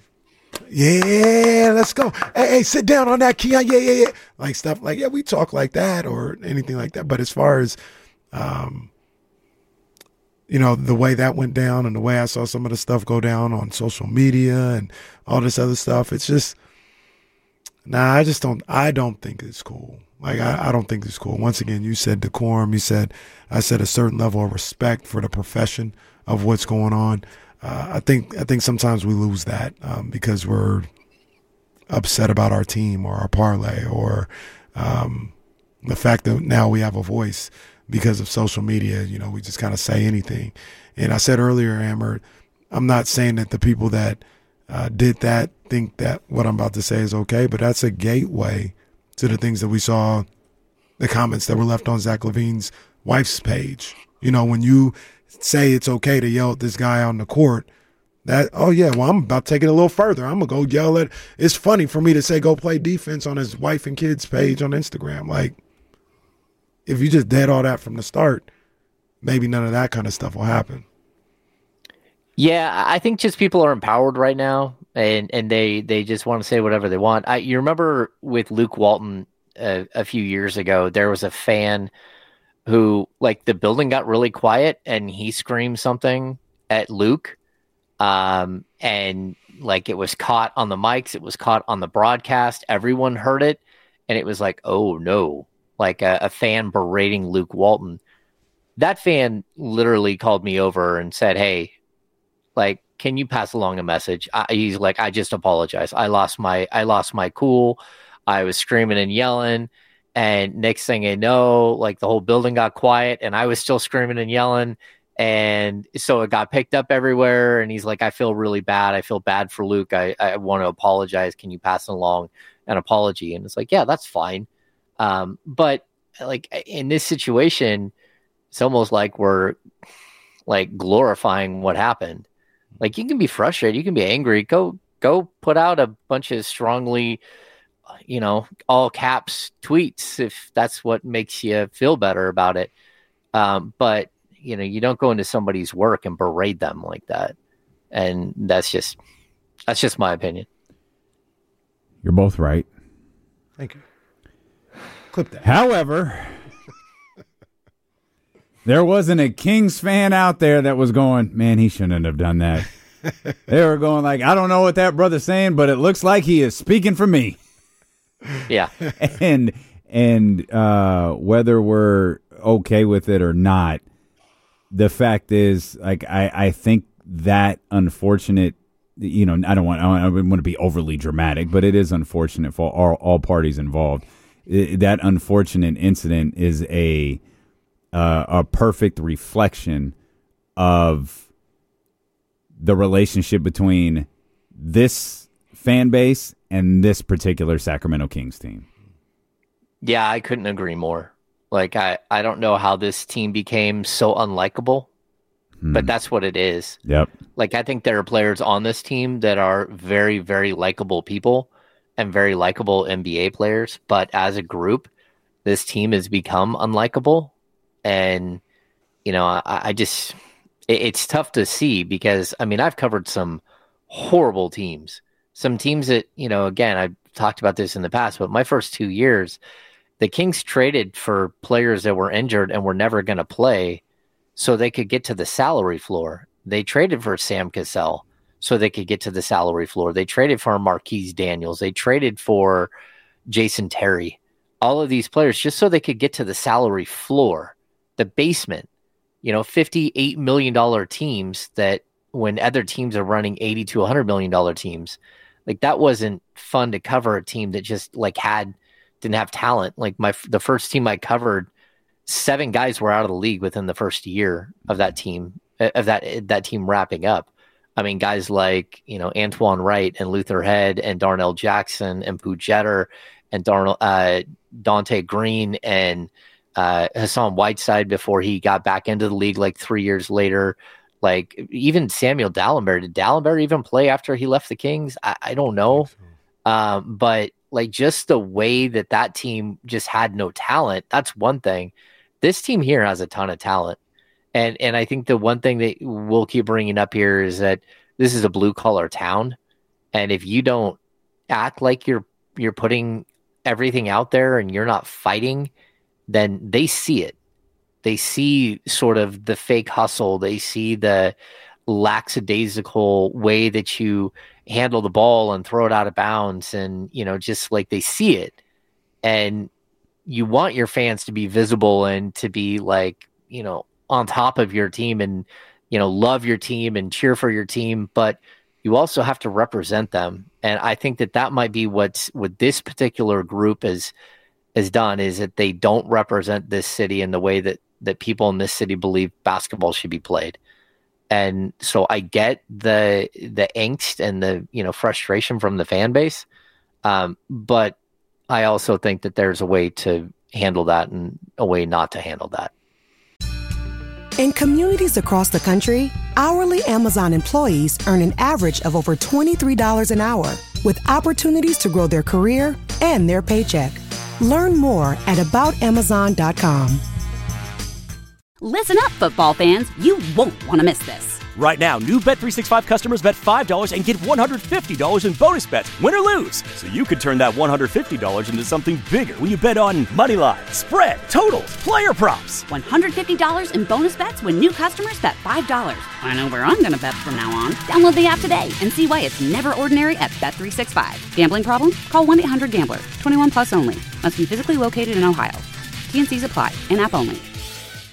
yeah, let's go. Hey, hey, sit down on that, Keon. Yeah, yeah, yeah. Like stuff like, yeah, we talk like that or anything like that. But as far as, um, you know, the way that went down and the way I saw some of the stuff go down on social media and all this other stuff, it's just, nah, I just don't, I don't think it's cool. Like, I, I don't think it's cool. Once again, you said decorum. You said, I said a certain level of respect for the profession of what's going on. Uh, I think, I think sometimes we lose that um, because we're upset about our team or our parlay or um, the fact that now we have a voice because of social media. You know, we just kind of say anything. And I said earlier, Amber, I'm not saying that the people that uh, did that think that what I'm about to say is okay, but that's a gateway to the things that we saw, the comments that were left on Zach LaVine's wife's page. You know, when you say it's okay to yell at this guy on the court, that, oh yeah, well, I'm about to take it a little further. I'm going to go yell at, it's funny for me to say go play defense on his wife and kids page on Instagram. Like, if you just did all that from the start, maybe none of that kind of stuff will happen. Yeah, I think just people are empowered right now, and, and they, they just want to say whatever they want. I, you remember with Luke Walton uh, a few years ago, there was a fan who, like, the building got really quiet, and he screamed something at Luke, um, and, like, it was caught on the mics, it was caught on the broadcast, everyone heard it, and it was like, oh, no, like a, a fan berating Luke Walton. That fan literally called me over and said, hey, like, can you pass along a message? I, he's like, I just apologize. I lost my, I lost my cool. I was screaming and yelling. And next thing I know, like the whole building got quiet and I was still screaming and yelling. And so it got picked up everywhere. And he's like, I feel really bad. I feel bad for Luke. I, I want to apologize. Can you pass along an apology? And it's like, yeah, that's fine. Um, but like in this situation, it's almost like we're like glorifying what happened. Like you can be frustrated. You can be angry. Go, go put out a bunch of strongly, you know, all caps tweets if that's what makes you feel better about it. Um, but you know, you don't go into somebody's work and berate them like that. And that's just, that's just my opinion. You're both right. Thank you. Clip that. However, there wasn't a Kings fan out there that was going, man, he shouldn't have done that. They were going like, I don't know what that brother's saying, but it looks like he is speaking for me. Yeah. and and uh, whether we're okay with it or not, the fact is, like, I, I think that unfortunate, you know, I don't want I don't want to be overly dramatic, but it is unfortunate for all, all parties involved. It, that unfortunate incident is a uh, a perfect reflection of the relationship between this fan base and this particular Sacramento Kings team. Yeah, I couldn't agree more. Like, I, I don't know how this team became so unlikable, hmm. but that's what it is. Yep. Like, I think there are players on this team that are very, very likable people and very likable N B A players. But as a group, this team has become unlikable. And, you know, I, I just, it, it's tough to see because, I mean, I've covered some horrible teams. Some teams that, you know, again, I've talked about this in the past, but my first two years, the Kings traded for players that were injured and were never going to play so they could get to the salary floor. They traded for Sam Cassell so they could get to the salary floor. They traded for Marquise Daniels. They traded for Jason Terry. All of these players just so they could get to the salary floor, the basement, you know, fifty-eight million dollars teams that when other teams are running eighty to one hundred million dollars teams, like that wasn't fun to cover a team that just like had didn't have talent. Like my the first team I covered, seven guys were out of the league within the first year of that team of that that team wrapping up. I mean, guys like, you know, Antoine Wright and Luther Head and Darnell Jackson and Pooh Jeter and Darnell uh, Dante Green and uh, Hassan Whiteside before he got back into the league like three years later. Like even Samuel Dallenberg. Did Dallenberg even play after he left the Kings? I, I don't know. So. Um, but like just the way that that team just had no talent, that's one thing. This team here has a ton of talent. And and I think the one thing that we'll keep bringing up here is that this is a blue-collar town. And if you don't act like you're you're putting everything out there and you're not fighting, then they see it. They see sort of the fake hustle. They see the lackadaisical way that you handle the ball and throw it out of bounds. And, you know, just like they see it. And you want your fans to be visible and to be like, you know, on top of your team and, you know, love your team and cheer for your team. But you also have to represent them. And I think that that might be what's what this particular group is, is done is that they don't represent this city in the way that, that people in this city believe basketball should be played. And so I get the the angst and the, you know, frustration from the fan base. Um, but I also think that there's a way to handle that and a way not to handle that. In communities across the country, hourly Amazon employees earn an average of over twenty-three dollars an hour, with opportunities to grow their career and their paycheck. Learn more at about amazon dot com. Listen up, football fans. You won't want to miss this. Right now, new Bet three sixty-five customers bet five dollars and get one hundred fifty dollars in bonus bets, win or lose. So you could turn that one hundred fifty dollars into something bigger when you bet on money line, spread, totals, player props. one hundred fifty dollars in bonus bets when new customers bet five dollars. I know where I'm going to bet from now on. Download the app today and see why it's never ordinary at Bet three sixty-five. Gambling problem? Call one eight hundred gambler. twenty-one plus only. Must be physically located in Ohio. T and C's apply. In-app only.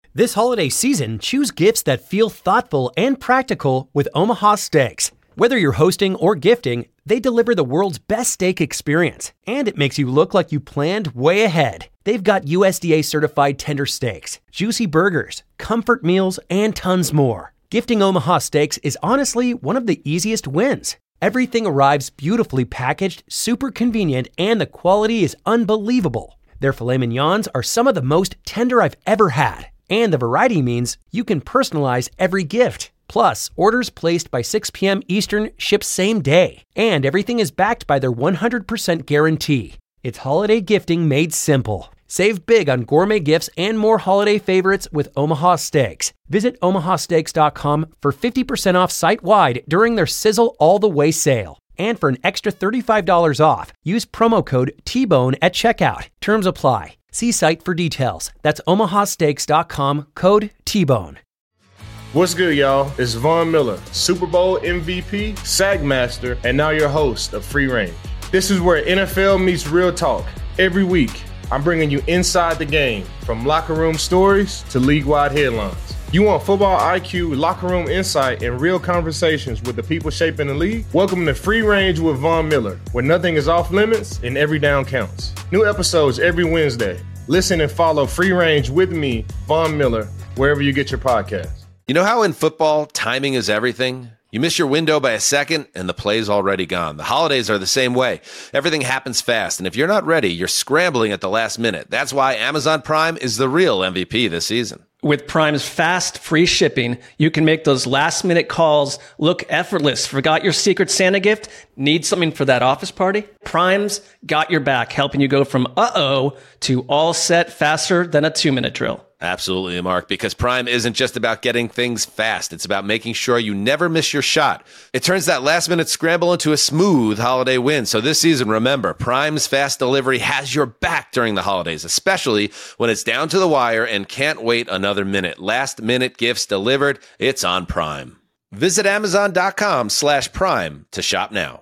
This holiday season, choose gifts that feel thoughtful and practical with Omaha Steaks. Whether you're hosting or gifting, they deliver the world's best steak experience, and it makes you look like you planned way ahead. They've got U S D A-certified tender steaks, juicy burgers, comfort meals, and tons more. Gifting Omaha Steaks is honestly one of the easiest wins. Everything arrives beautifully packaged, super convenient, and the quality is unbelievable. Their filet mignons are some of the most tender I've ever had, and the variety means you can personalize every gift. Plus, orders placed by six p.m. Eastern ship same day, and everything is backed by their one hundred percent guarantee. It's holiday gifting made simple. Save big on gourmet gifts and more holiday favorites with Omaha Steaks. Visit omaha steaks dot com for fifty percent off site-wide during their Sizzle All the Way sale. And for an extra thirty-five dollars off, use promo code T Bone at checkout. Terms apply. See site for details. That's omaha steaks dot com, code T Bone. What's good, y'all? It's Von Miller, Super Bowl M V P, Sack Master, and now your host of Free Range. This is where N F L meets real talk. Every week, I'm bringing you inside the game, from locker room stories to league-wide headlines. You want football I Q, locker room insight, and real conversations with the people shaping the league? Welcome to Free Range with Von Miller, where nothing is off limits and every down counts. New episodes every Wednesday. Listen and follow Free Range with me, Von Miller, wherever you get your podcasts. You know how in football, timing is everything? You miss your window by a second, and the play's already gone. The holidays are the same way. Everything happens fast, and if you're not ready, you're scrambling at the last minute. That's why Amazon Prime is the real M V P this season. With Prime's fast, free shipping, you can make those last-minute calls look effortless. Forgot your Secret Santa gift? Need something for that office party? Prime's got your back, helping you go from uh-oh to all set faster than a two-minute drill. Absolutely, Mark, because Prime isn't just about getting things fast. It's about making sure you never miss your shot. It turns that last-minute scramble into a smooth holiday win. So this season, remember, Prime's fast delivery has your back during the holidays, especially when it's down to the wire and can't wait another minute. Last-minute gifts delivered. It's on Prime. Visit amazon.com slash Prime to shop now.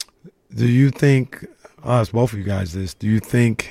Do you think, I'll ask both of you guys this, do you think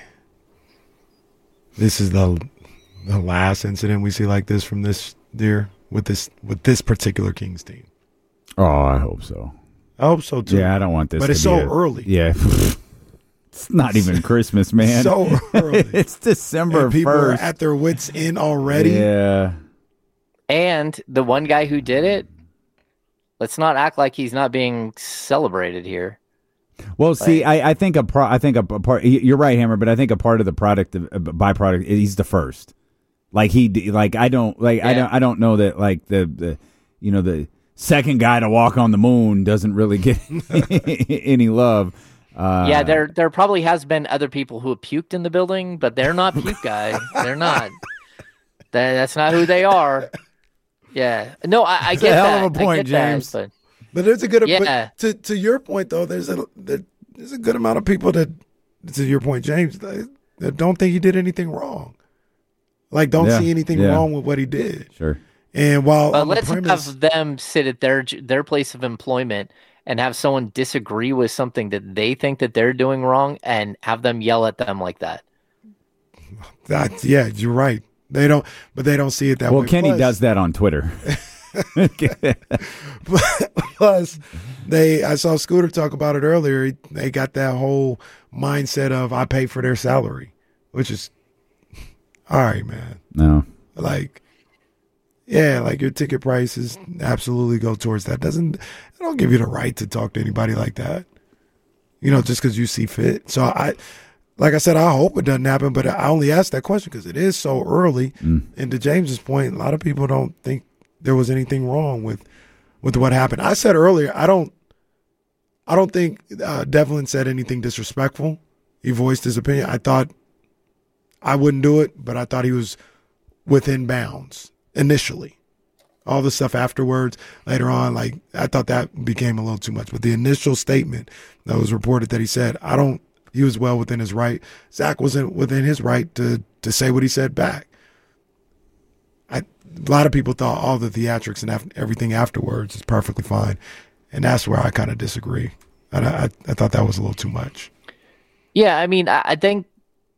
this is the... the last incident we see like this from this year with this with this particular Kings team? Oh, I hope so. I hope so too. Yeah, I don't want this. But to it's be so a, early. Yeah, it's not even Christmas, man. So early. It's December and people first. are at their wits' end already. Yeah. And the one guy who did it, let's not act like he's not being celebrated here. Well, see, I, I think a pro, I think a, a part. You're right, Hammer, but I think a part of the product, of, a byproduct, he's the first. Like he, like I don't, like yeah. I don't, I don't know that like the, the, you know, the second guy to walk on the moon doesn't really get any love. Uh, yeah, there, there probably has been other people who have puked in the building, but they're not puke guy. They're not. That, that's not who they are. Yeah, no, I, I get a hell that. of a point, James. That, but, but there's a good. Yeah. To to your point though, there's a there's a good amount of people that, to your point, James, that, that don't think he did anything wrong. Like, don't yeah, see anything yeah. wrong with what he did. Sure. And while but on let's the premise, have them sit at their their place of employment and have someone disagree with something that they think that they're doing wrong, and have them yell at them like that. That yeah, you're right. They don't, but they don't see it that well, way. Well, Kenny Plus, does that on Twitter. Plus, they I saw Scooter talk about it earlier. They got that whole mindset of I pay for their salary, which is. All right, man. No. Like, yeah, like your ticket prices absolutely go towards that. Doesn't, it don't give you the right to talk to anybody like that, you know, just because you see fit. So I, like I said, I hope it doesn't happen, but I only asked that question because it is so early. Mm. And to James's point, a lot of people don't think there was anything wrong with, with what happened. I said earlier, I don't, I don't think uh, Devlin said anything disrespectful. He voiced his opinion. I thought, I wouldn't do it, but I thought he was within bounds initially. All the stuff afterwards, later on, like I thought that became a little too much. But the initial statement that was reported that he said, I don't, he was well within his right. Zach wasn't within his right to to say what he said back. I, a lot of people thought all the theatrics and af- everything afterwards is perfectly fine. And that's where I kind of disagree. And I, I, I thought that was a little too much. Yeah, I mean, I, I think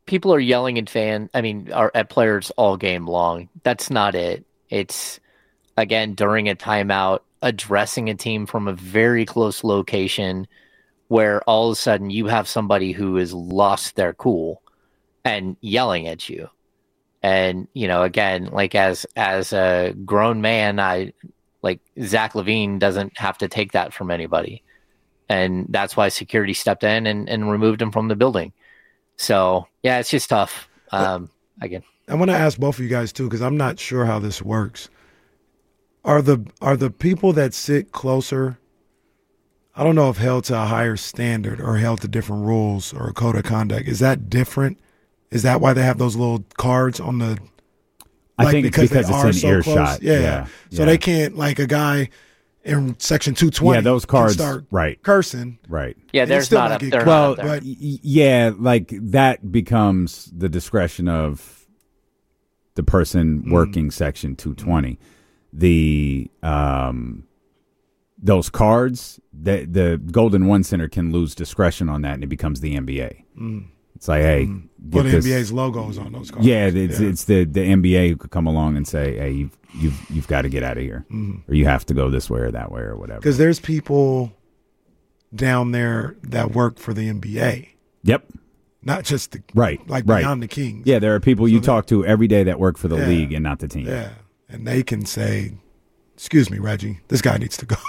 people are yelling at fan. I mean, are at players all game long. That's not it. It's again during a timeout, addressing a team from a very close location, where all of a sudden you have somebody who has lost their cool and yelling at you. And, you know, again, like as as a grown man, I like Zach LaVine doesn't have to take that from anybody. And that's why security stepped in and, and removed him from the building. So, yeah, it's just tough. Um, again, I want to ask both of you guys, too, because I'm not sure how this works. Are the are the people that sit closer, I don't know if held to a higher standard or held to different rules or a code of conduct, is that different? Is that why they have those little cards on the I like, think because, because it's in so earshot. Yeah. yeah. So yeah. they can't, like a guy in section two twenty. Yeah, those cards start right. cursing. Right. Yeah, there's not up there. Well, not up there. y- yeah, like that becomes the discretion of the person mm. working section two twenty. Mm. The um, those cards, the the Golden One Center can lose discretion on that, and it becomes the N B A. Mm. It's like, hey, mm. get well, the this. N B A's logo is on those cards. Yeah, it's yeah. it's the, the N B A who could come along and say, hey, you've you've you've got to get out of here, mm. or you have to go this way or that way or whatever. Because there's people down there that work for the N B A. Yep. Not just the right, like right. beyond the Kings. Yeah, there are people so you they, talk to every day that work for the yeah, league and not the team. Yeah, and they can say, "Excuse me, Reggie, this guy needs to go."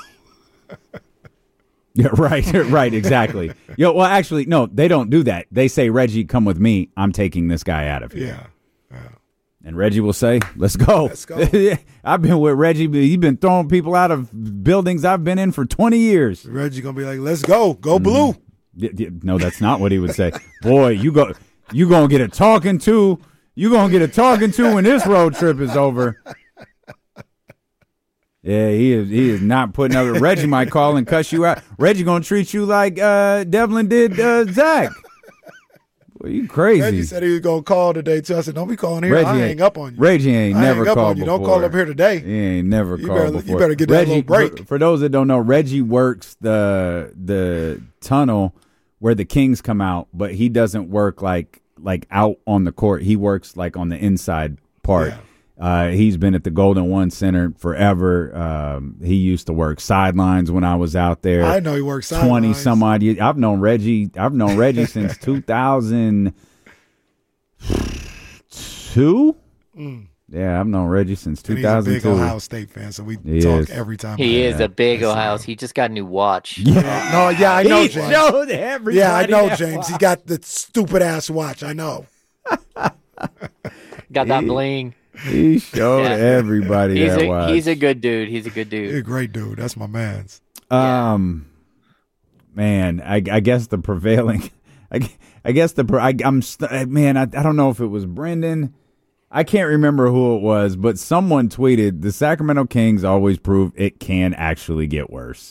Yeah, right, right, exactly. Yo, well, actually, no, they don't do that. They say, "Reggie, come with me. I'm taking this guy out of here." Yeah. yeah. And Reggie will say, "Let's go." Let's go. I've been with Reggie. But he's been throwing people out of buildings I've been in for twenty years. Reggie gonna be like, "Let's go, go blue." Mm. Yeah, yeah, no, that's not what he would say. Boy, you go, you gonna get a talking to. You gonna get a talking to when this road trip is over. Yeah, he is. He is not putting up. Reggie might call and cuss you out. Reggie gonna treat you like uh, Devlin did uh, Zach. Boy, you crazy. Reggie said he was gonna call today too. I said, "Don't be calling here. Reggie I hang up on you." Reggie ain't I never hang up called on you. before. Don't call up here today. He ain't never you called better, before. You better get Reggie, that little break. For, for those that don't know, Reggie works the the tunnel where the Kings come out, but he doesn't work like like out on the court. He works like on the inside part. Yeah. Uh, he's been at the Golden One Center forever. Um, he used to work sidelines when I was out there. I know he works sidelines. Twenty some odd years. I've known Reggie. I've known Reggie since two thousand two. Mm. Yeah, I've known Reggie since two thousand two. He's a big Ohio State fan, so we he talk is. every time. He is yeah. a big Ohio. He just got a new watch. Yeah. Uh, no, yeah, I know, he James. showed everybody yeah, I know, that James. watch. He got the stupid ass watch. I know. Got that He- bling. He showed Yeah. everybody He's that a watch. he's a good dude. He's a good He's a dude. great dude. That's my man's. Um, man, I, I guess the prevailing, I, I guess the I, I'm st- man, I, I don't know if it was Brendan. I can't remember who it was, but someone tweeted the Sacramento Kings always prove it can actually get worse.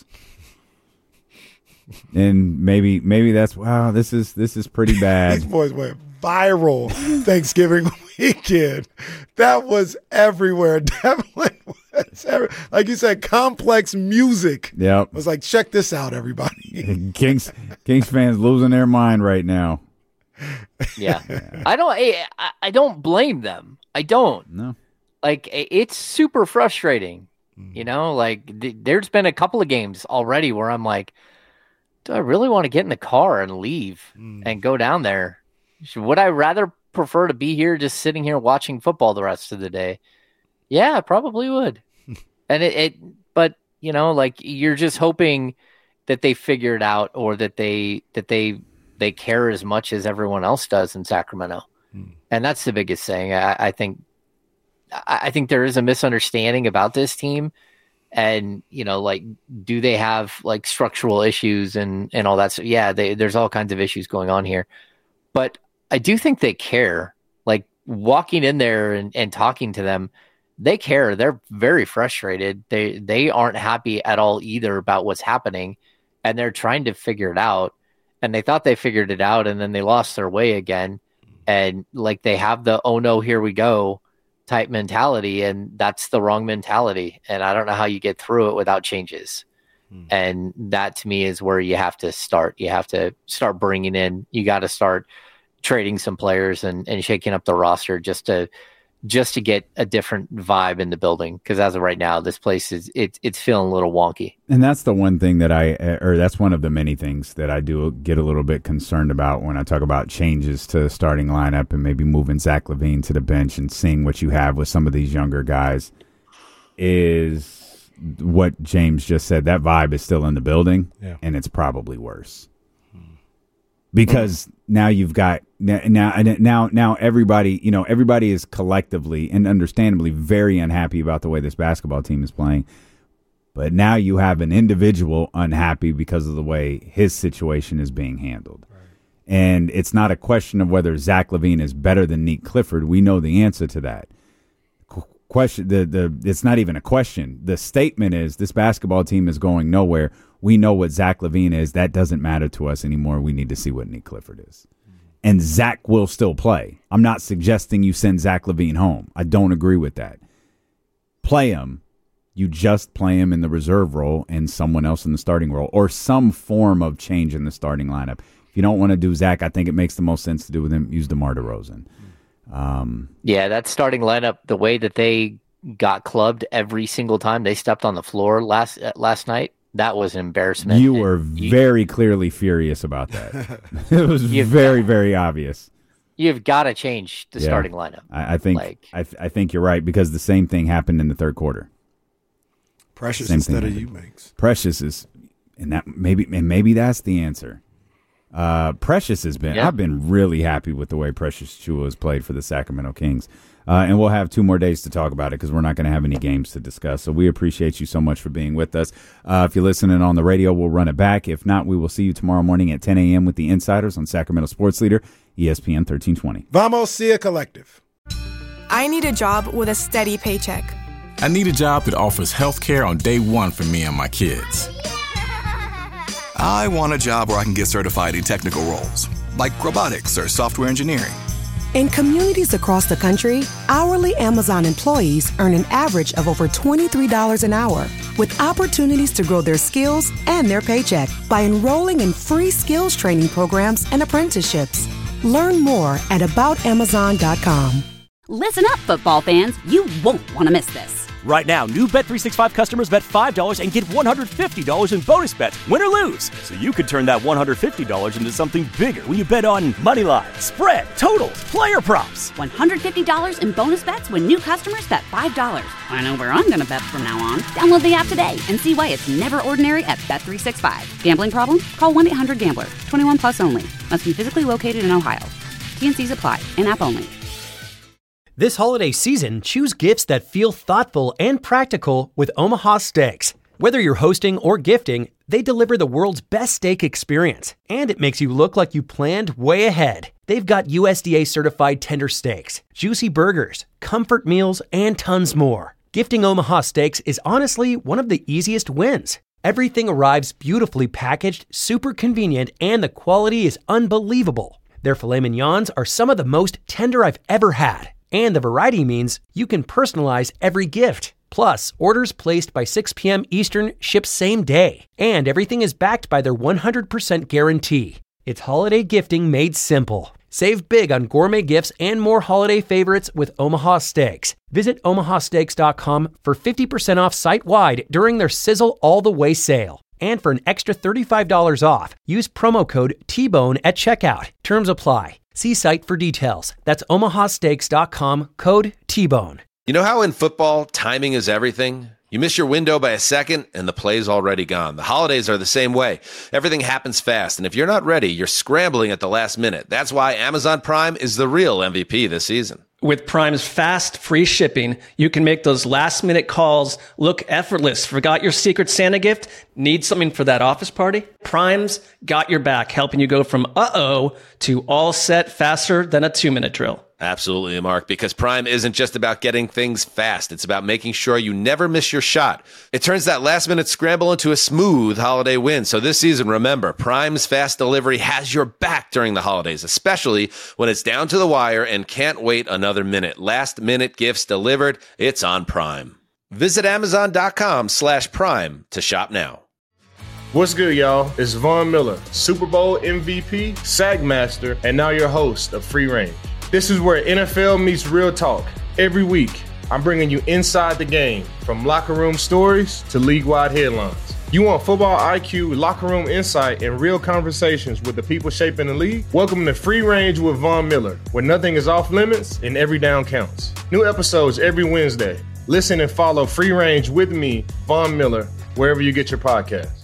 And maybe maybe that's wow. This is this is pretty bad. These boys went viral Thanksgiving weekend. That was everywhere. Devlin was every, like you said, complex music. Yep. I was like, check this out, everybody. Kings Kings fans losing their mind right now. Yeah. I don't. I, I don't blame them. I don't. No. Like i- it's super frustrating. You know, like th- there's been a couple of games already where I'm like, do I really want to get in the car and leave Mm. and go down there? Would I rather prefer to be here just sitting here watching football the rest of the day? Yeah, I probably would. and it, it, but you know, like you're just hoping that they figure it out or that they that they they care as much as everyone else does in Sacramento. Mm. And that's the biggest thing. I, I think I, I think there is a misunderstanding about this team. And, you know, like, do they have like structural issues and, and all that? So yeah, they, there's all kinds of issues going on here, but I do think they care. Like walking in there and, and talking to them, they care. They're very frustrated. They, they aren't happy at all either about what's happening, and they're trying to figure it out. And they thought they figured it out, and then they lost their way again. And like, they have the, oh no, here we go type mentality, and that's the wrong mentality. And I don't know how you get through it without changes. Hmm. And that to me is where you have to start. You have to start bringing in, you got to start trading some players and, and shaking up the roster just to just to get a different vibe in the building. Because as of right now, this place is it, it's feeling a little wonky. And that's the one thing that I, or that's one of the many things that I do get a little bit concerned about when I talk about changes to the starting lineup and maybe moving Zach LaVine to the bench and seeing what you have with some of these younger guys is what James just said. That vibe is still in the building, yeah. and it's probably worse. Because now you've got now now now everybody, you know, everybody is collectively and understandably very unhappy about the way this basketball team is playing. But now you have an individual unhappy because of the way his situation is being handled. Right. And it's not a question of whether Zach LaVine is better than Nick Clifford. We know the answer to that. Question the the it's not even a question. The statement is this basketball team is going nowhere. We know what Zach LaVine is. That doesn't matter to us anymore. We need to see what Nick Clifford is. And Zach will still play. I'm not suggesting you send Zach LaVine home. I don't agree with that. Play him. You just play him in the reserve role and someone else in the starting role or some form of change in the starting lineup. If you don't want to do Zach, I think it makes the most sense to do with him. Use DeMar DeRozan. Um, yeah, that starting lineup, the way that they got clubbed every single time they stepped on the floor last uh, last night, that was an embarrassment. You were you, very clearly furious about that. It was very, got, very obvious. You've got to change the yeah, starting lineup. I, I think like, I, th- I think you're right because the same thing happened in the third quarter. Precious same instead of you makes. Precious is, and that maybe and maybe that's the answer. Uh, Precious has been. Yeah. I've been really happy with the way Precious Achiuwa has played for the Sacramento Kings, uh, and we'll have two more days to talk about it because we're not going to have any games to discuss. So we appreciate you so much for being with us. Uh, if you're listening on the radio, we'll run it back. If not, we will see you tomorrow morning at ten a.m. with the Insiders on Sacramento Sports Leader, E S P N thirteen twenty. Vamos Sia Collective. I need a job with a steady paycheck. I need a job that offers health care on day one for me and my kids. I want a job where I can get certified in technical roles, like robotics or software engineering. In communities across the country, hourly Amazon employees earn an average of over twenty-three dollars an hour, with opportunities to grow their skills and their paycheck by enrolling in free skills training programs and apprenticeships. Learn more at about amazon dot com. Listen up, football fans. You won't want to miss this. Right now, new Bet three sixty-five customers bet five dollars and get one hundred fifty dollars in bonus bets, win or lose. So you could turn that one hundred fifty dollars into something bigger when you bet on money line, spread, totals, player props. one hundred fifty dollars in bonus bets when new customers bet five dollars. I know where I'm going to bet from now on. Download the app today and see why it's never ordinary at Bet three sixty-five. Gambling problem? Call one eight hundred gambler. twenty-one plus only. Must be physically located in Ohio. T and C's apply. In-app only. This holiday season, choose gifts that feel thoughtful and practical with Omaha Steaks. Whether you're hosting or gifting, they deliver the world's best steak experience, and it makes you look like you planned way ahead. They've got U S D A certified tender steaks, juicy burgers, comfort meals, and tons more. Gifting Omaha Steaks is honestly one of the easiest wins. Everything arrives beautifully packaged, super convenient, and the quality is unbelievable. Their filet mignons are some of the most tender I've ever had. And the variety means you can personalize every gift. Plus, orders placed by six p.m. Eastern ship same day. And everything is backed by their one hundred percent guarantee. It's holiday gifting made simple. Save big on gourmet gifts and more holiday favorites with Omaha Steaks. Visit omaha steaks dot com for fifty percent off site-wide during their Sizzle All the Way sale. And for an extra thirty-five dollars off, use promo code T bone at checkout. Terms apply. See site for details. That's omaha steaks dot com, code T bone. You know how in football, timing is everything? You miss your window by a second, and the play's already gone. The holidays are the same way. Everything happens fast, and if you're not ready, you're scrambling at the last minute. That's why Amazon Prime is the real M V P this season. With Prime's fast, free shipping, you can make those last-minute calls look effortless. Forgot your Secret Santa gift? Need something for that office party? Prime's got your back, helping you go from uh-oh to all set faster than a two-minute drill. Absolutely, Mark, because Prime isn't just about getting things fast. It's about making sure you never miss your shot. It turns that last-minute scramble into a smooth holiday win. So this season, remember, Prime's fast delivery has your back during the holidays, especially when it's down to the wire and can't wait another minute. Last-minute gifts delivered. It's on Prime. Visit amazon dot com slash prime to shop now. What's good, y'all? It's Von Miller, Super Bowl M V P, Sack Master, and now your host of Free Range. This is where N F L meets real talk. Every week, I'm bringing you inside the game, from locker room stories to league-wide headlines. You want football I Q, locker room insight, and real conversations with the people shaping the league? Welcome to Free Range with Von Miller, where nothing is off limits and every down counts. New episodes every Wednesday. Listen and follow Free Range with me, Von Miller, wherever you get your podcasts.